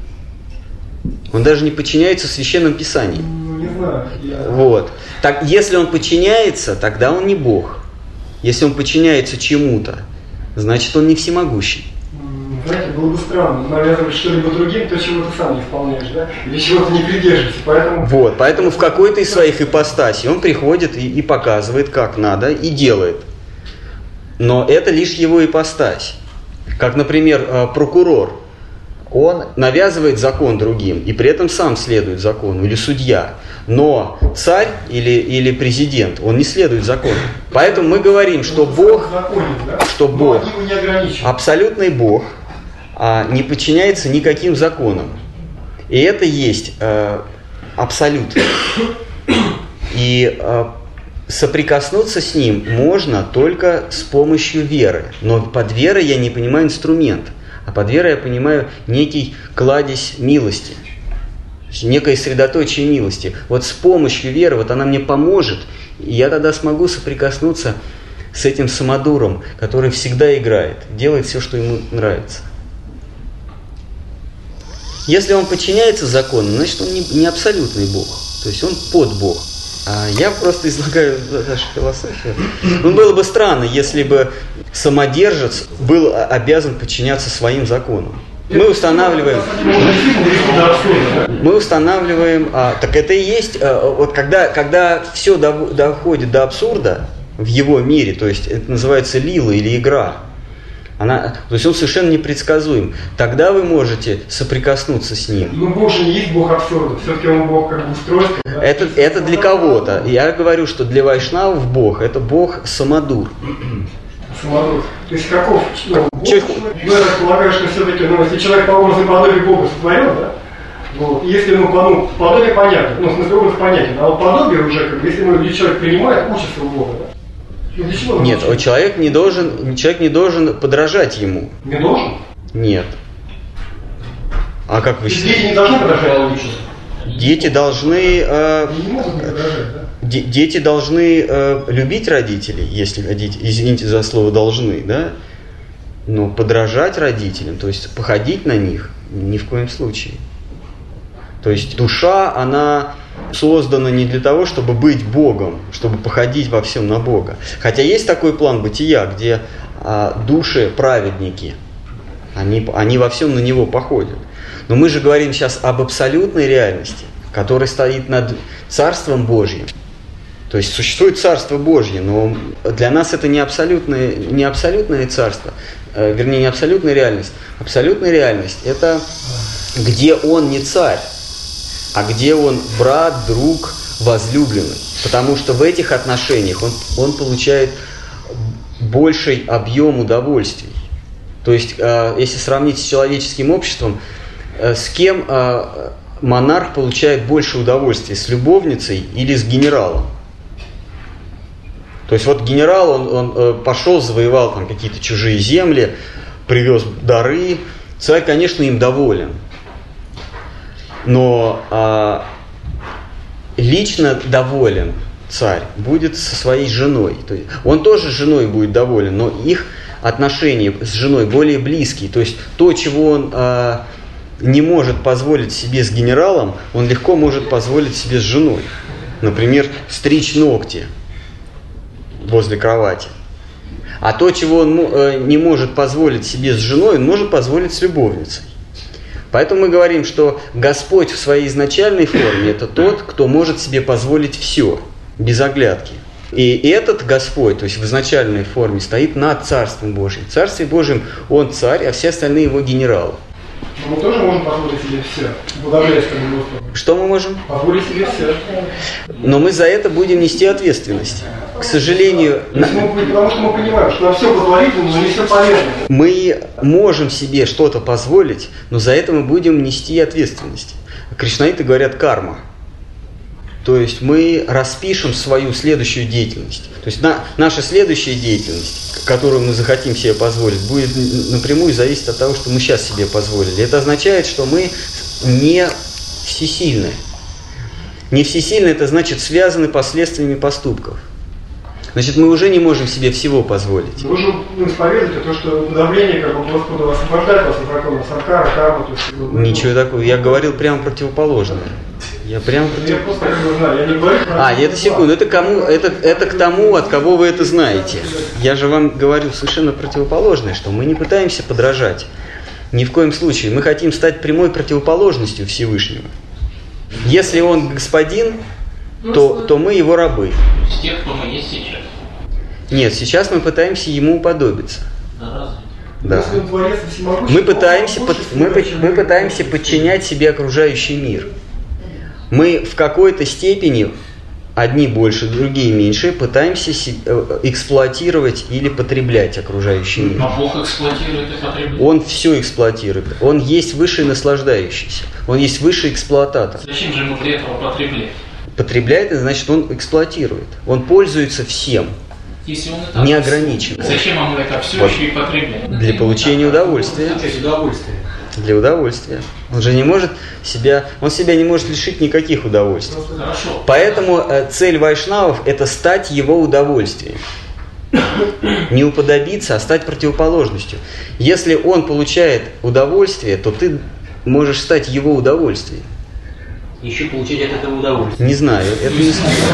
Он даже не подчиняется священным писаниям. Не знаю. Я... Вот. Так, если он подчиняется, тогда он не Бог. Если он подчиняется чему-то, значит, он не всемогущий. Знаете, было бы странно навязывать что-либо другим, то, чего ты сам не исполняешь, да? Или чего-то не придерживаешься. Поэтому... Вот, поэтому в какой-то из своих ипостасей он приходит и, и показывает, как надо, и делает. Но это лишь его ипостась. Как, например, прокурор. Он навязывает закон другим, и при этом сам следует закону, или судья. Но царь или, или президент, он не следует закону. Поэтому мы говорим, что Бог, что Бог, абсолютный Бог, не подчиняется никаким законам. И это есть абсолют. И соприкоснуться с ним можно только с помощью веры. Но под верой я не понимаю инструмент, а под верой я понимаю некий кладезь милости, некое средоточие милости. Вот с помощью веры, вот она мне поможет, и я тогда смогу соприкоснуться с этим самодуром, который всегда играет, делает все, что ему нравится. Если он подчиняется закону, значит он не, не абсолютный Бог, то есть он подбог. А я просто излагаю нашу философию. Ну, было бы странно, если бы самодержец был обязан подчиняться своим законам. Мы устанавливаем, мы устанавливаем, а, так это и есть, а, вот когда, когда все до, доходит до абсурда в его мире, то есть это называется лила или игра, она, то есть он совершенно непредсказуем. Тогда вы можете соприкоснуться с ним. Ну, Бог же не есть Бог абсурда, все-таки он Бог как бы устройства. Да? Это, это для кого-то. Я говорю, что для вайшнавов Бог – это Бог самодур. Самодур. То есть каков? Ну, Бог, Че... ну, я так полагаю, что все-таки, ну, если человек по образу и подобию Бога сотворен, да? Вот, если, ну, по, ну, подобие понятно, ну, в смысле образ понятен, а вот подобие уже, как бы, если ну, человек принимает, учится у Бога, да? Ну, нет, человек не должен, человек не должен подражать ему. Не должен? Нет. А как вы считаете? Дети не должны подражать? Дети должны, э, не могут подражать, да? де- дети должны э, любить родителей, если хотите, извините за слово должны, да? Но подражать родителям, то есть походить на них, ни в коем случае. То есть душа, она создано не для того, чтобы быть Богом, чтобы походить во всем на Бога. Хотя есть такой план бытия, где а, души праведники, они, они во всем на Него походят. Но мы же говорим сейчас об абсолютной реальности, которая стоит над Царством Божьим. То есть существует Царство Божье, но для нас это не абсолютное, не абсолютное царство, э, вернее, не абсолютная реальность. Абсолютная реальность – это где Он не царь, а где Он брат, друг, возлюбленный. Потому что в этих отношениях Он, он получает больший объем удовольствий. То есть, э, если сравнить с человеческим обществом, э, с кем э, монарх получает больше удовольствия, с любовницей или с генералом? То есть вот генерал, он, он э, пошел, завоевал там какие-то чужие земли, привез дары. Царь, конечно, им доволен. Но э, лично доволен царь будет со своей женой. То есть он тоже с женой будет доволен, но их отношения с женой более близкие. То есть то, чего он э, не может позволить себе с генералом, он легко может позволить себе с женой. Например, стричь ногти возле кровати. А то, чего он э, не может позволить себе с женой, он может позволить с любовницей. Поэтому мы говорим, что Господь в своей изначальной форме – это тот, кто может себе позволить все, без оглядки. И этот Господь, то есть в изначальной форме, стоит над Царством Божьим. В Царстве Божьем Он царь, а все остальные его генералы. Мы тоже можем позволить себе все, уподобляясь тому Господу. Что мы можем? Позволить себе все. Но мы за это будем нести ответственность. К сожалению, мы, потому что мы понимаем, что нам все позволительно, но не все полезно. Мы можем себе что-то позволить, но за это мы будем нести ответственность. Кришнаиты говорят карма. То есть мы распишем свою следующую деятельность. То есть на, наша следующая деятельность, которую мы захотим себе позволить, будет напрямую зависеть от того, что мы сейчас себе позволили. Это означает, что мы не всесильны. Не всесильны – это значит связаны последствиями поступков. Значит, мы уже не можем себе всего позволить. Вы же ну, исповедуете то, что уподобление как бы Господу освобождает вас от закона санкара, карма. То есть, ну, ничего такого. Я говорил прямо противоположное. Я прямо против... Я просто как бы знаю, я не говорю про... А, это секунду, это кому, это, это к тому, от кого вы это знаете. Я же вам говорю совершенно противоположное, что мы не пытаемся подражать. Ни в коем случае. Мы хотим стать прямой противоположностью Всевышнего. Если Он господин, то, то мы его рабы. С тех, кто мы есть сейчас. Нет, сейчас мы пытаемся ему уподобиться. Да, да. Мы пытаемся, под, мы, мы пытаемся подчинять себе окружающий мир. Мы в какой-то степени, одни больше, другие меньше, пытаемся эксплуатировать или потреблять окружающий мир. Но Бог эксплуатирует и потребляет. Он все эксплуатирует. Он есть высший наслаждающийся. Он есть высший эксплуататор. Зачем же ему для этого потреблять? Потребляет, это значит, он эксплуатирует. Он пользуется всем. Если он это неограниченно. Зачем ему это все вот. еще и потреблять? Для получения удовольствия. удовольствия. Для удовольствия. Он же не может себя, он себя не может лишить никаких удовольствий. Хорошо. Поэтому э, цель вайшнавов – это стать его удовольствием. Не уподобиться, а стать противоположностью. Если он получает удовольствие, то ты можешь стать его удовольствием. Еще получать от этого удовольствие. Не знаю, это не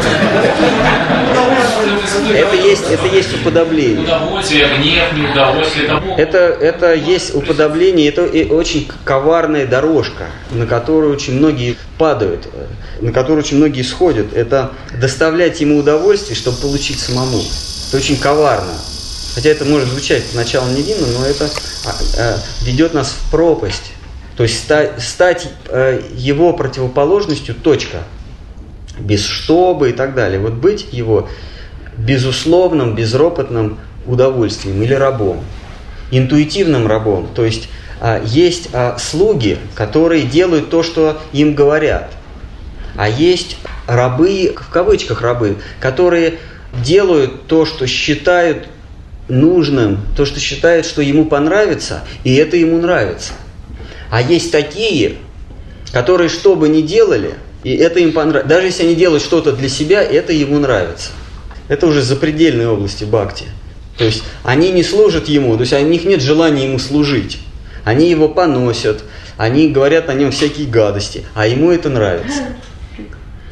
это есть, это есть уподобление. Удовольствие, гнев, неудовольствие, это Бог. Это, это есть уподобление, это очень коварная дорожка, на которую очень многие падают, на которую очень многие сходят. Это доставлять ему удовольствие, чтобы получить самому. Это очень коварно. Хотя это может звучать поначалу невинно, но это ведет нас в пропасть. То есть стать, стать э, его противоположностью, точка, без чтобы и так далее. Вот быть его безусловным, безропотным удовольствием или рабом, интуитивным рабом. То есть э, есть э, слуги, которые делают то, что им говорят, а есть рабы, в кавычках рабы, которые делают то, что считают нужным, то, что считают, что ему понравится, и это ему нравится. А есть такие, которые что бы ни делали, и это им понравится. Даже если они делают что-то для себя, это ему нравится. Это уже запредельные области бхакти. То есть они не служат ему, то есть у них нет желания ему служить. Они его поносят, они говорят о нем всякие гадости, а ему это нравится.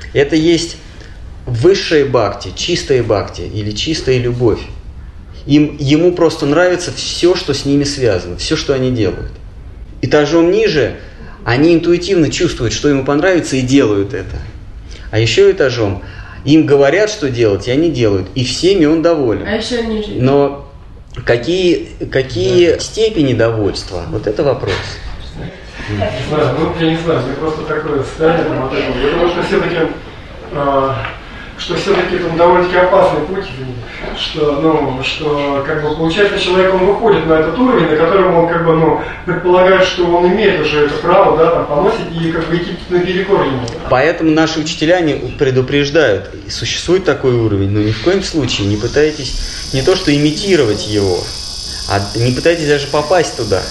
Это есть высшая бхакти, чистая бхакти или чистая любовь. Им, ему просто нравится все, что с ними связано, все, что они делают. Этажом ниже они интуитивно чувствуют, что ему понравится, и делают это. А еще этажом им говорят, что делать, и они делают. И всеми он доволен. А еще ниже. Но какие, какие да. степени довольства, вот это вопрос. Не знаю, ну я не знаю, мне просто такое состояние вот это. Я думаю, что все-таки э, что все-таки это довольно-таки опасный путь, что, ну, что как бы получается человек, он выходит на этот уровень, на котором он как бы, ну, предполагает, что он имеет уже это право, да, там, поносить и как бы идти наперекор ему. Поэтому наши учителя не предупреждают, существует такой уровень, но ни в коем случае не пытайтесь не то что имитировать его, а не пытайтесь даже попасть туда.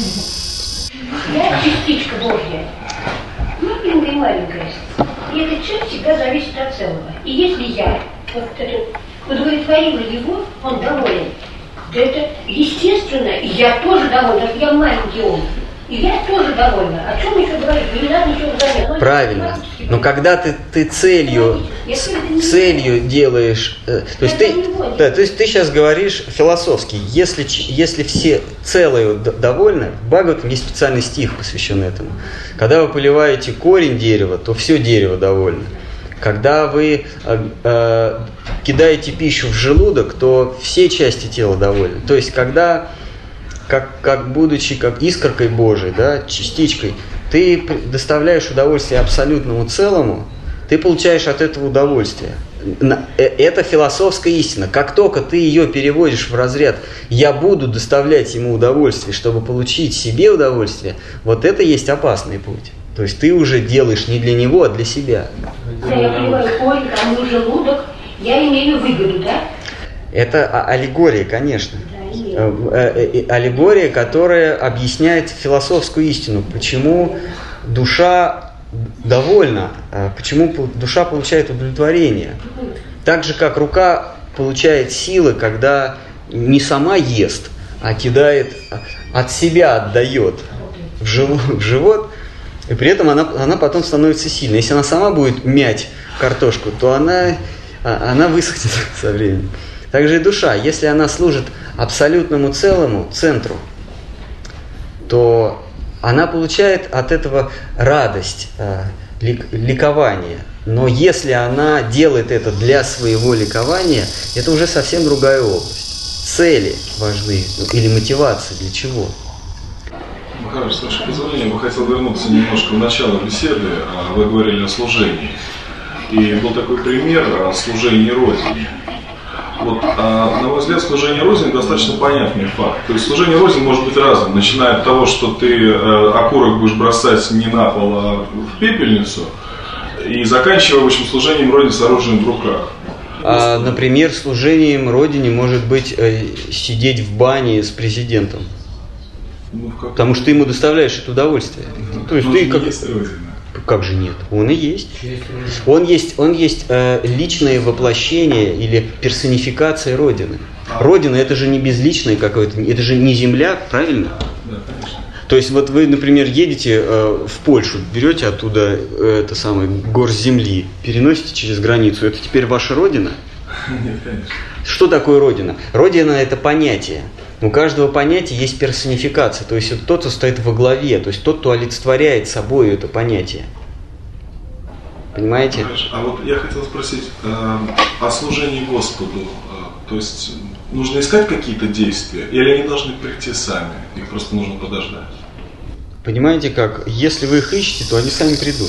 Я частичка Божья, маленькая и маленькая. И эта часть всегда зависит от целого. И если я вот это, удовлетворила его, он доволен, то это естественно, и я тоже довольна, я маленький он. И я тоже довольна. О чем еще говорить? Не надо ничего заняться. Правильно. Но когда ты, ты целью, целью делаешь... Э, то, есть ты, да, то есть ты сейчас говоришь философски. Если, если все целые довольны, в Бхагаватам есть специальный стих, посвященный этому. Когда вы поливаете корень дерева, то все дерево довольно. Когда вы э, э, кидаете пищу в желудок, то все части тела довольны. То есть когда... Как, как будучи как искоркой Божией, да, частичкой, ты доставляешь удовольствие абсолютному целому, ты получаешь от этого удовольствие. Это философская истина. Как только ты ее переводишь в разряд «я буду доставлять ему удовольствие, чтобы получить себе удовольствие», вот это есть опасный путь. То есть ты уже делаешь не для него, а для себя. Я понимаю, корень, а мой желудок, я имею выгоду, да? Это аллегория, конечно. Аллегория, которая объясняет философскую истину, почему душа довольна, почему душа получает удовлетворение. Так же, как рука получает силы, когда не сама ест, а кидает, от себя отдает в живот, и при этом она, она потом становится сильной. Если она сама будет мять картошку, то она, она высохнет со временем. Также и душа, если она служит абсолютному целому, центру, то она получает от этого радость, ликование. Но если она делает это для своего ликования, это уже совсем другая область. Цели важны, или мотивация для чего. Махарадж, с вашего позволения, я бы хотел вернуться немножко в начало беседы. Вы говорили о служении. И был такой пример о служении Родине. Вот, а, на мой взгляд, служение Родине достаточно понятный факт. То есть служение Родине может быть разным, начиная от того, что ты э, окурок будешь бросать не на пол, а в пепельницу, и заканчивая, в общем, служением Родине с оружием в руках. А, например, служением Родине может быть э, сидеть в бане с президентом. Ну, потому что ты ему доставляешь это удовольствие. Ну, То есть ты как... есть Родина. Как же нет? Он и есть. Он есть, он есть э, личное воплощение или персонификация Родины. Родина — это же не безличное какое-то, это же не земля, правильно? Да, конечно. То есть вот вы, например, едете э, в Польшу, берете оттуда э, это самое горсть земли, переносите через границу. Это теперь ваша Родина? Нет, конечно. Что такое Родина? Родина — это понятие. У каждого понятия есть персонификация, то есть это тот, кто стоит во главе, то есть тот, кто олицетворяет собой это понятие. Понимаете? А вот я хотел спросить э, о служении Господу. Э, то есть нужно искать какие-то действия, или они должны прийти сами, их просто нужно подождать? Понимаете как? Если вы их ищете, то они сами придут.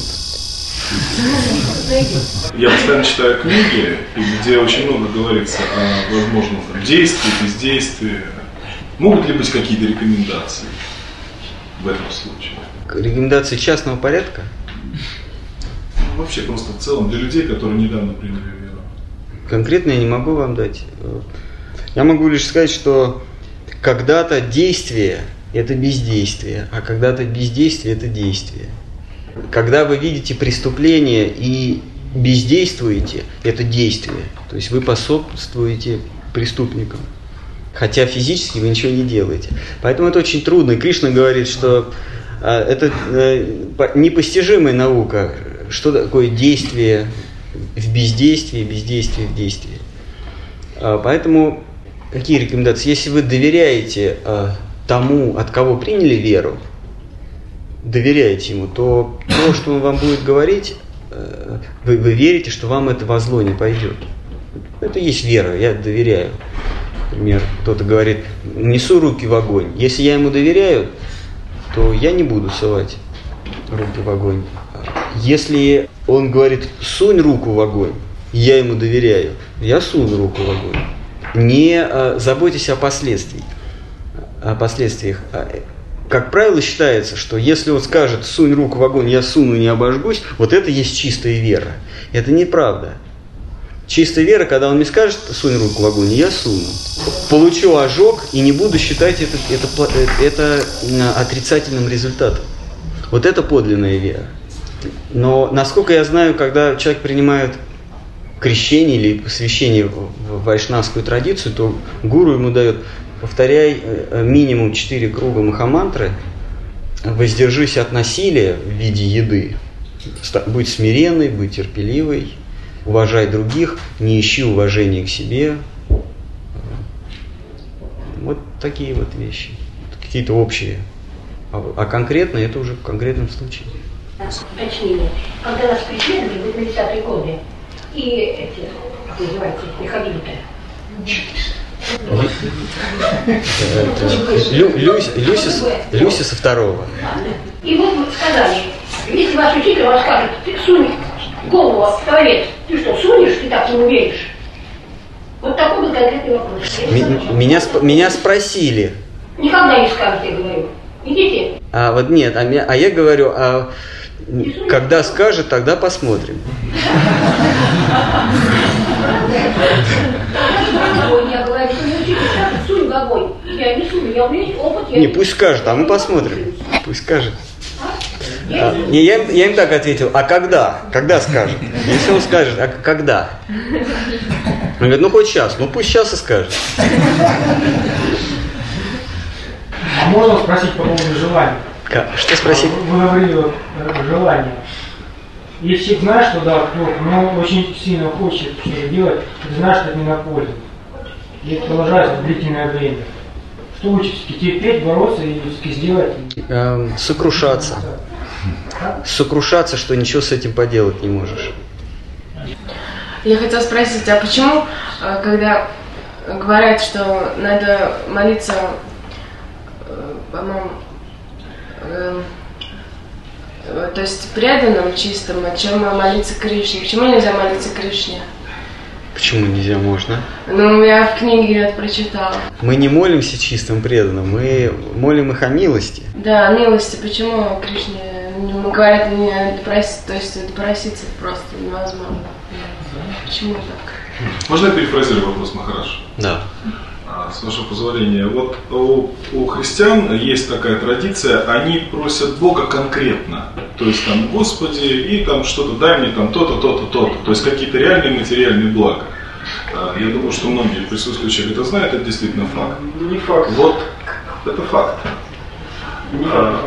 Я постоянно читаю книги, где очень много говорится о возможном там, действии, бездействии. Могут ли быть какие-то рекомендации в этом случае? Рекомендации частного порядка? Ну, вообще просто в целом для людей, которые недавно приняли веру. Конкретно я не могу вам дать. Я могу лишь сказать, что когда-то действие – это бездействие, а когда-то бездействие – это действие. Когда вы видите преступление и бездействуете – это действие. То есть вы способствуете преступникам. Хотя физически вы ничего не делаете. Поэтому это очень трудно. И Кришна говорит, что э, это э, непостижимая наука. что такое действие в бездействии, бездействие в действии. Поэтому какие рекомендации? Если вы доверяете тому, от кого приняли веру, доверяете ему, то то, что он вам будет говорить, вы, вы верите, что вам это во зло не пойдет. Это и есть вера, я доверяю. Например, кто-то говорит, несу руки в огонь. Если я ему доверяю, то я не буду совать руки в огонь. Если он говорит, сунь руку в огонь, я ему доверяю, я суну руку в огонь. Не а, заботьтесь о последствиях. О последствиях. Как правило, считается, что если он скажет, сунь руку в огонь, я суну, не обожгусь, вот это есть чистая вера. Это неправда. Чистая вера, когда он мне скажет, сунь руку в огонь, я суну. Получу ожог и не буду считать это, это, это отрицательным результатом. Вот это подлинная вера. Но, насколько я знаю, когда человек принимает крещение или посвящение в вайшнавскую традицию, то гуру ему дает, повторяй минимум четыре круга махамантры, воздержись от насилия в виде еды, будь смиренной, будь терпеливой, уважай других, не ищи уважения к себе. Вот такие вот вещи, какие-то общие. А, а конкретно это уже в конкретном случае. Уточнение. Когда нас преследовали в восьмидесятые годы, и эти, как называется, приходили-то. Лю, Люся, Люся, Люся со второго. И вот сказали, если ваш учитель вам скажет, ты сунь голову в туалет, ты что, сунешь, ты так не умеешь? Вот такой был конкретный вопрос. М- меня, меня спросили. Никогда не скажут, я говорю. Идите. А вот нет, а, я, а я говорю, а когда скажет, тогда посмотрим. Я говорю, что не учитель скажет, сунь в огонь. Я не сунь, я умею опыт. Не, пусть скажет, а мы посмотрим. Пусть скажет. А, не, я, я им так ответил, а когда? Когда скажет? Если он скажет, а когда? Он говорит, ну хоть сейчас, ну пусть сейчас и скажет. А можно спросить по поводу желания? Как? Что спросить? Вы говорили вот, желание. Если человек знает, что да, кто-то, но очень сильно хочет что-то делать, ты знаешь, что это не на пользу. И это продолжается длительное время. Что лучше все-таки терпеть, бороться и все-таки сделать? Эм, сокрушаться. Сокрушаться, что ничего с этим поделать не можешь. Я хотела спросить, а почему, когда говорят, что надо молиться, по-моему, э, то есть преданным, чистым, чем молиться Кришне? Почему нельзя молиться Кришне? Почему нельзя? Можно. Ну, я в книге это прочитала. Мы не молимся чистым преданным, мы молим их о милости. Да, о милости. Почему Кришне говорят, не просить, то есть допроситься просто невозможно? Почему так? Можно я перефразирую вопрос, Махарадж? Да. С вашего позволения. Вот у, у христиан есть такая традиция, они просят Бога конкретно. То есть там, Господи, и там что-то дай мне там то-то, то-то, то-то. То есть какие-то реальные материальные блага. Я думаю, что многие присутствующие это знают, это действительно факт. Не факт. Вот, это факт. Не факт.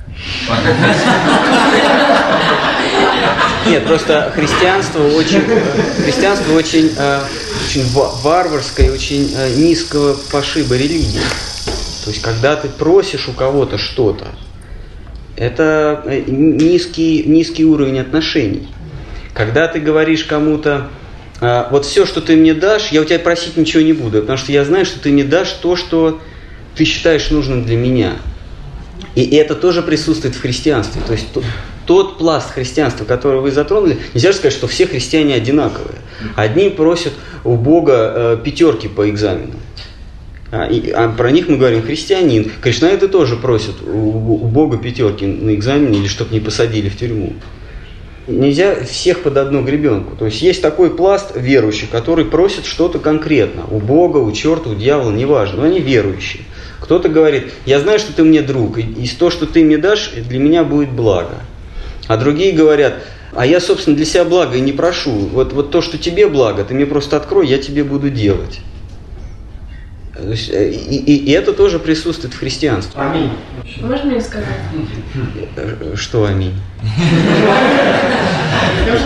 Нет, просто христианство очень, христианство очень, очень варварское, очень низкого пошиба религии. То есть, когда ты просишь у кого-то что-то, это низкий, низкий уровень отношений. Когда ты говоришь кому-то, вот все, что ты мне дашь, я у тебя просить ничего не буду, потому что я знаю, что ты мне дашь то, что ты считаешь нужным для меня. И это тоже присутствует в христианстве. То есть тот пласт христианства, который вы затронули, нельзя сказать, что все христиане одинаковые. Одни просят у Бога э, пятерки по экзамену. А, и, а про них мы говорим христианин. Кришнаиты тоже просят у, у Бога пятерки на экзамене, или чтобы не посадили в тюрьму. Нельзя всех под одну гребенку. То есть есть такой пласт верующих, который просит что-то конкретно. У Бога, у черта, у дьявола, неважно. Но они верующие. Кто-то говорит, я знаю, что ты мне друг, и, и то, что ты мне дашь, для меня будет благо. А другие говорят, а я, собственно, для себя благо и не прошу. Вот, вот то, что тебе благо, ты мне просто открой, я тебе буду делать. И, и, и это тоже присутствует в христианстве. Аминь. Можно мне сказать? Что аминь?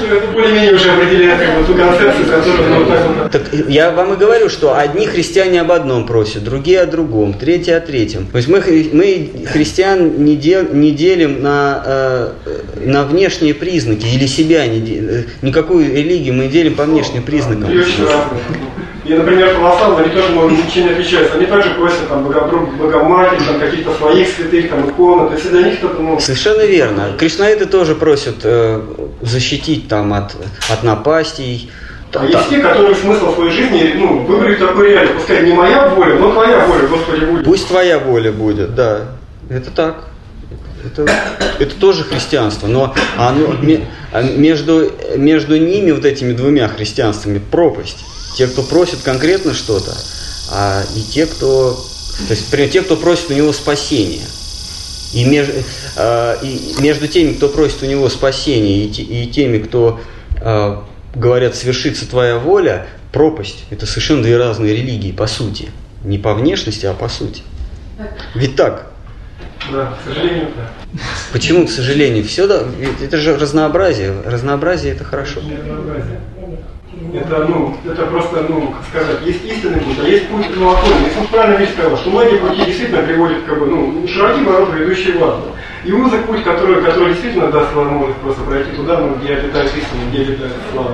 это более-менее уже определяет как бы, ту концепцию, которую мы вот так вот... Так я вам и говорю, что одни христиане об одном просят, другие о другом, третьи о третьем. То есть мы, мы христиан не, дел, не делим на, э, на внешние признаки, или себя не делим. Никакую религию мы делим по внешним признакам. И, например, православные, они тоже могут ничем не отличаются. Они также просят там, Богоматерь, там, каких-то своих святых, там, иконы. То есть для них это, ну... Совершенно верно. Кришнаиты тоже просят э, защитить там, от, от напастей. А есть те, которые смысл своей жизни ну, выбрали такой реалий. Пускай не моя воля, но твоя воля, Господи, будет. Пусть твоя воля будет, да. Это так. Это, это тоже христианство, но оно, между, между ними, вот этими двумя христианствами, пропасть. Те, кто просит конкретно что-то, а и те, кто, то есть, например, те, кто просит у него спасения. И, меж, э, и между теми, кто просит у него спасения, и, те, и теми, кто э, говорят, свершится твоя воля, пропасть. Это совершенно две разные религии, по сути. Не по внешности, а по сути. Ведь так? Да, к сожалению, да. Почему, к сожалению? Все, да, это же разнообразие. Разнообразие – это хорошо. Разнообразие. Это, ну, это просто, ну, как сказать, есть истинный путь, а есть путь новокольный. Если правильно вещь сказал, что многие пути действительно приводят, как бы, ну, широки ворота, ведущие в ад. И узок путь, который, который действительно даст возможность просто пройти туда, ну, где обитает истина, где обитает слава.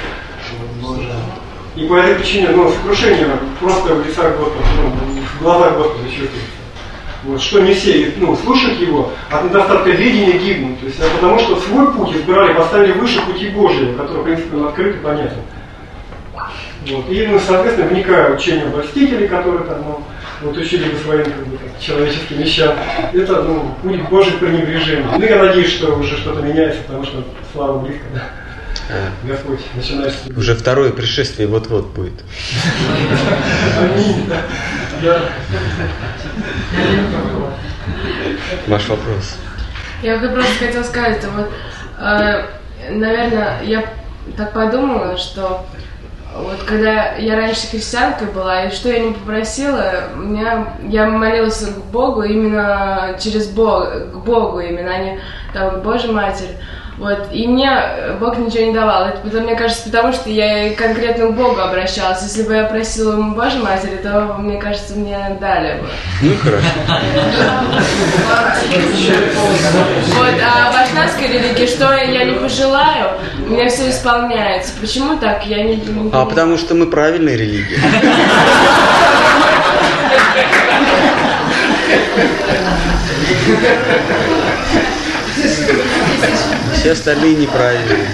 И по этой причине, ну, сокрушение просто в лицах Господа, ну, в глазах Господа чувствуется. Вот, что не все, ну, слушают его, от недостатка видения гибнут. То есть, а потому что свой путь избрали, поставили выше пути Божьего, который, в принципе, он открыт и понятен. Вот. И, ну, соответственно, вникая в учение властителей, которые там, ну, вот, учили бы своим как бы, так, человеческим вещам, это, ну, путь Божьих пренебрежений. Ну, я надеюсь, что уже что-то меняется, потому что слава близко, да. Господь, начинаешь... Уже второе пришествие вот-вот будет. Аминь, да. Ваш вопрос. Я бы просто хотела сказать, вот, э, наверное, я так подумала, что вот когда я раньше христианкой была, и что я не попросила, у меня, я молилась к Богу именно через Бога, к Богу именно, а не там, к Божьей Матери. Вот, и мне Бог ничего не давал. Это, потому, мне кажется, потому что я конкретно к Богу обращалась. Если бы я просила ему Божьей Матери, то, мне кажется, мне дали бы. Ну, хорошо. Вот, а в вайшнавской религии, что я не пожелаю, у меня все исполняется. Почему так? Я не... А потому что мы правильная религия. Все остальные неправильные.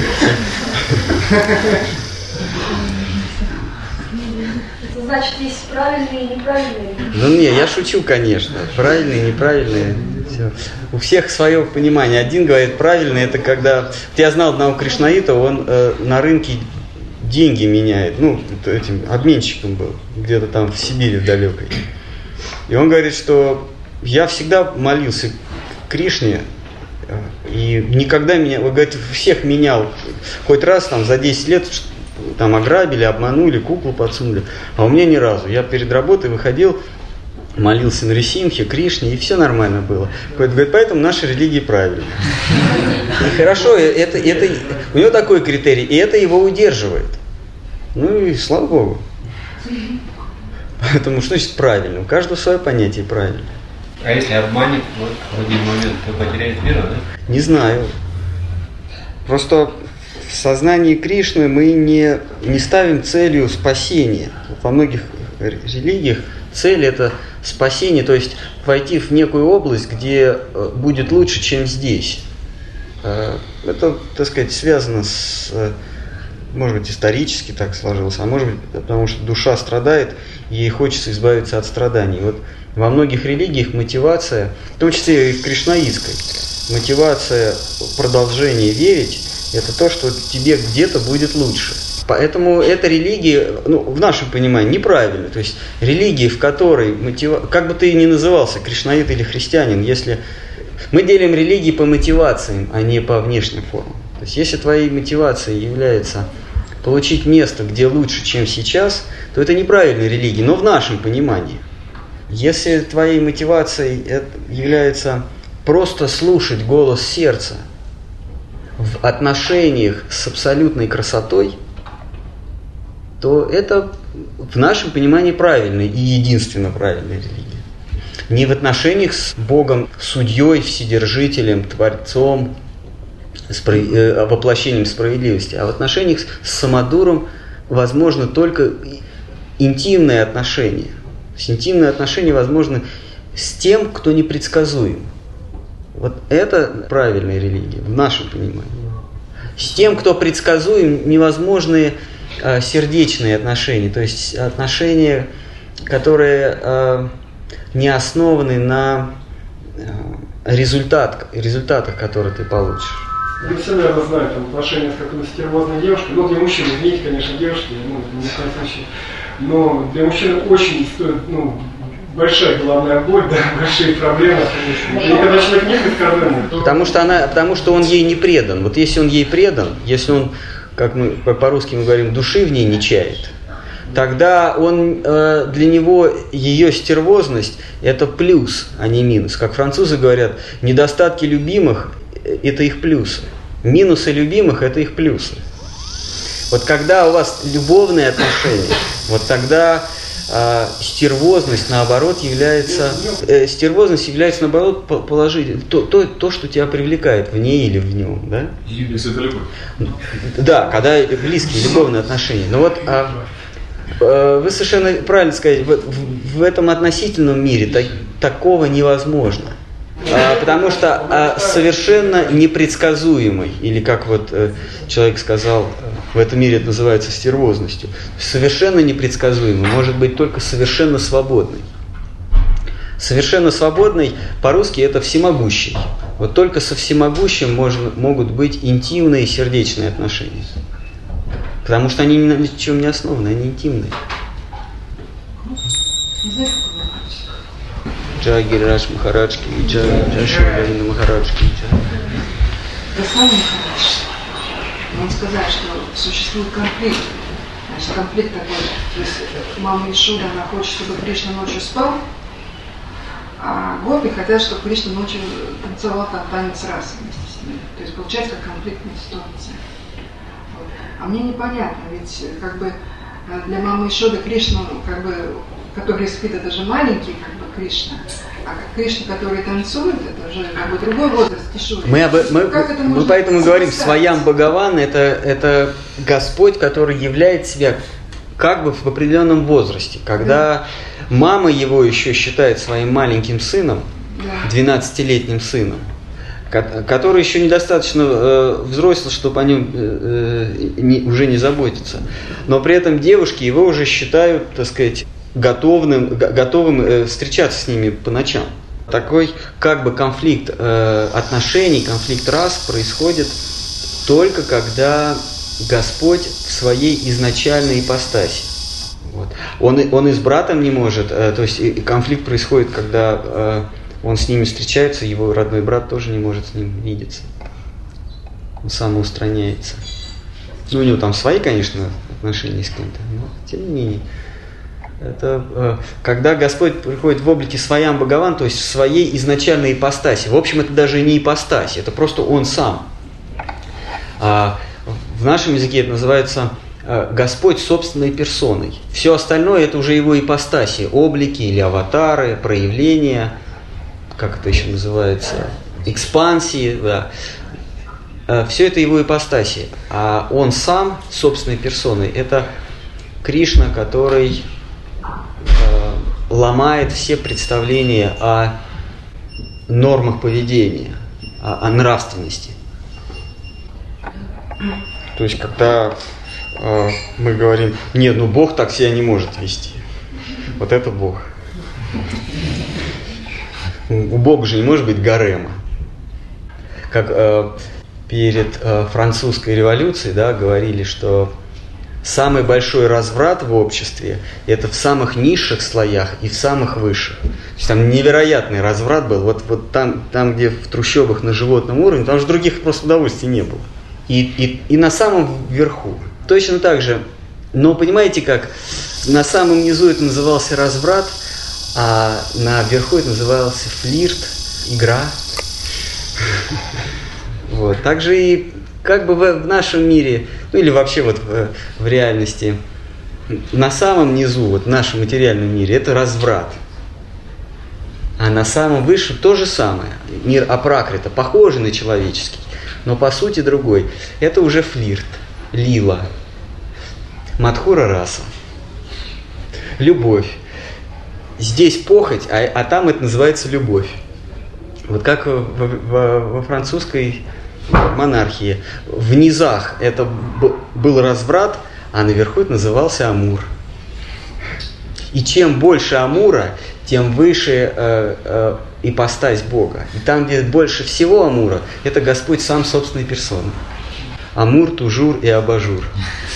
Это значит, есть правильные и неправильные. Ну не, я шучу, конечно. Правильные, неправильные. Все. У всех свое понимание. Один говорит правильный, это когда... Я знал одного кришнаита, он э, на рынке деньги меняет. Ну, этим обменщиком был. Где-то там в Сибири в далекой. И он говорит, что я всегда молился Кришне, и никогда меня, вы говорите, всех менял, хоть раз там за десять лет там ограбили, обманули, куклу подсунули, а у меня ни разу. Я перед работой выходил, молился на Рисимхе, Кришне, и все нормально было. Говорит, поэтому наша религия правильная. И хорошо, это, это, у него такой критерий, и это его удерживает. Ну и слава Богу. Поэтому что значит правильно? У каждого свое понятие правильно. А если обманет вот, в один момент, то потеряет веру, да? Не знаю. Просто в сознании Кришны мы не, не ставим целью спасения. Во многих религиях цель – это спасение, то есть войти в некую область, где будет лучше, чем здесь. Это, так сказать, связано с, может быть, исторически так сложилось, а может быть, потому что душа страдает, и ей хочется избавиться от страданий. Вот во многих религиях мотивация, в том числе и в кришнаитской, мотивация продолжения верить, это то, что тебе где-то будет лучше. Поэтому эта религия, ну, в нашем понимании, неправильная. То есть религия, в которой мотива... как бы ты ни назывался, кришнаит или христианин, если мы делим религии по мотивациям, а не по внешним формам. То есть если твоей мотивацией является получить место, где лучше, чем сейчас, то это неправильная религия, но в нашем понимании. Если твоей мотивацией является просто слушать голос сердца, в отношениях с абсолютной красотой, то это в нашем понимании правильная и единственно правильная религия. Не в отношениях с Богом, судьей, вседержителем, Творцом, воплощением справедливости, а в отношениях с самодуром возможно только интимные отношения. То есть интимные отношения возможны с тем, кто непредсказуем. Вот это правильная религия в нашем понимании. С тем, кто предсказуем, невозможны э, сердечные отношения, то есть отношения, которые э, не основаны на э, результат, результатах, которые ты получишь. Вы все, наверное, знаете, там, отношения с какой-то стервозной девушкой, ну, для мужчин, извините, конечно, девушки, ну, не в коем случае, но для мужчин очень стоит, ну, большая головная боль, да, большие проблемы. И когда человек не предсказуемый, то... Потому что, она, потому что он ей не предан. Вот если он ей предан, если он, как мы по-русски мы говорим, души в ней не чает, тогда он, э, для него ее стервозность – это плюс, а не минус. Как французы говорят, недостатки любимых – это их плюсы. Минусы любимых – это их плюсы. Вот когда у вас любовные отношения, вот тогда э, стервозность, наоборот, является, э, стервозность является, наоборот, положительным. То, то, то, что тебя привлекает в ней или в нем. Да? Если это любовь. Да, когда близкие любовные отношения. Но вот а, а, вы совершенно правильно сказали, в, в, в этом относительном мире так, такого невозможно. А, потому что а, совершенно непредсказуемый, или как вот э, человек сказал, в этом мире это называется стервозностью, совершенно непредсказуемый может быть только совершенно свободный. Совершенно свободный по-русски это всемогущий. Вот только со всемогущим можно, могут быть интимные сердечные отношения. Потому что они ни на чем не основаны, они интимные. Джай Гираш Махараджки, Джай Шиварина Махараджки. Дословно Махарадж, он сказал, что существует конфликт. Значит, конфликт такой, то есть мама Ишуда, она хочет, чтобы Кришна ночью спал, а гопи хотят, чтобы Кришна ночью танцевал там танец расы вместе с ними. То есть получается как конфликтная ситуация. Вот. А мне непонятно, ведь как бы для мамы Ишоды Кришна, как бы, который спит, это же маленький как бы Кришна, а Кришна, который танцует, это уже как бы другой возраст Ишоды. Мы, об, мы, мы поэтому говорим, Своям Бхагаван это, это Господь, который являет себя как бы в определенном возрасте, когда да. мама его еще считает своим маленьким сыном, да. двенадцатилетним сыном, который еще недостаточно э, взрослый, чтобы о нем э, не, уже не заботиться. Но при этом девушки его уже считают, так сказать, готовым, готовым э, встречаться с ними по ночам. Такой как бы конфликт э, отношений, конфликт рас происходит только когда Господь в своей изначальной ипостаси. Вот. Он, он и с братом не может, э, то есть и конфликт происходит, когда э, он с ними встречается, его родной брат тоже не может с ним видеться. Он самоустраняется. Ну, у него там свои, конечно, отношения с кем-то, но тем не менее. Это э, когда Господь приходит в облике Своям Бхагаван, то есть в своей изначальной ипостаси. В общем, это даже не ипостась, это просто Он сам. А в нашем языке это называется э, Господь собственной персоной. Все остальное это уже Его ипостаси, облики или аватары, проявления, как это еще называется, экспансии, да. Э, все это Его ипостаси. А Он сам собственной персоной это Кришна, который ломает все представления о нормах поведения, о, о нравственности. То есть, когда э, мы говорим, нет, ну Бог так себя не может вести. Вот это Бог. У Бога же не может быть гарема. Как э, перед э, французской революцией, да, говорили, что самый большой разврат в обществе – это в самых низших слоях и в самых высших. То есть там невероятный разврат был. Вот, вот там, там, где в трущобах на животном уровне, там же других просто удовольствий не было. И, и, и на самом верху. Точно так же. Но понимаете как? На самом низу это назывался разврат, а на верху это назывался флирт, игра. Вот. Также и как бы в, в нашем мире, ну или вообще вот в, в реальности, на самом низу, вот в нашем материальном мире, это разврат. А на самом высшем то же самое. Мир апракрита, похожий на человеческий, но по сути другой. Это уже флирт, лила, мадхура раса, любовь. Здесь похоть, а, а там это называется любовь. Вот как в, в, во французской монархии. В низах это б, был разврат, а наверху это назывался амур. И чем больше амура, тем выше э, э, ипостась Бога. И там, где больше всего амура, это Господь сам собственной персоной. Амур, тужур и абажур.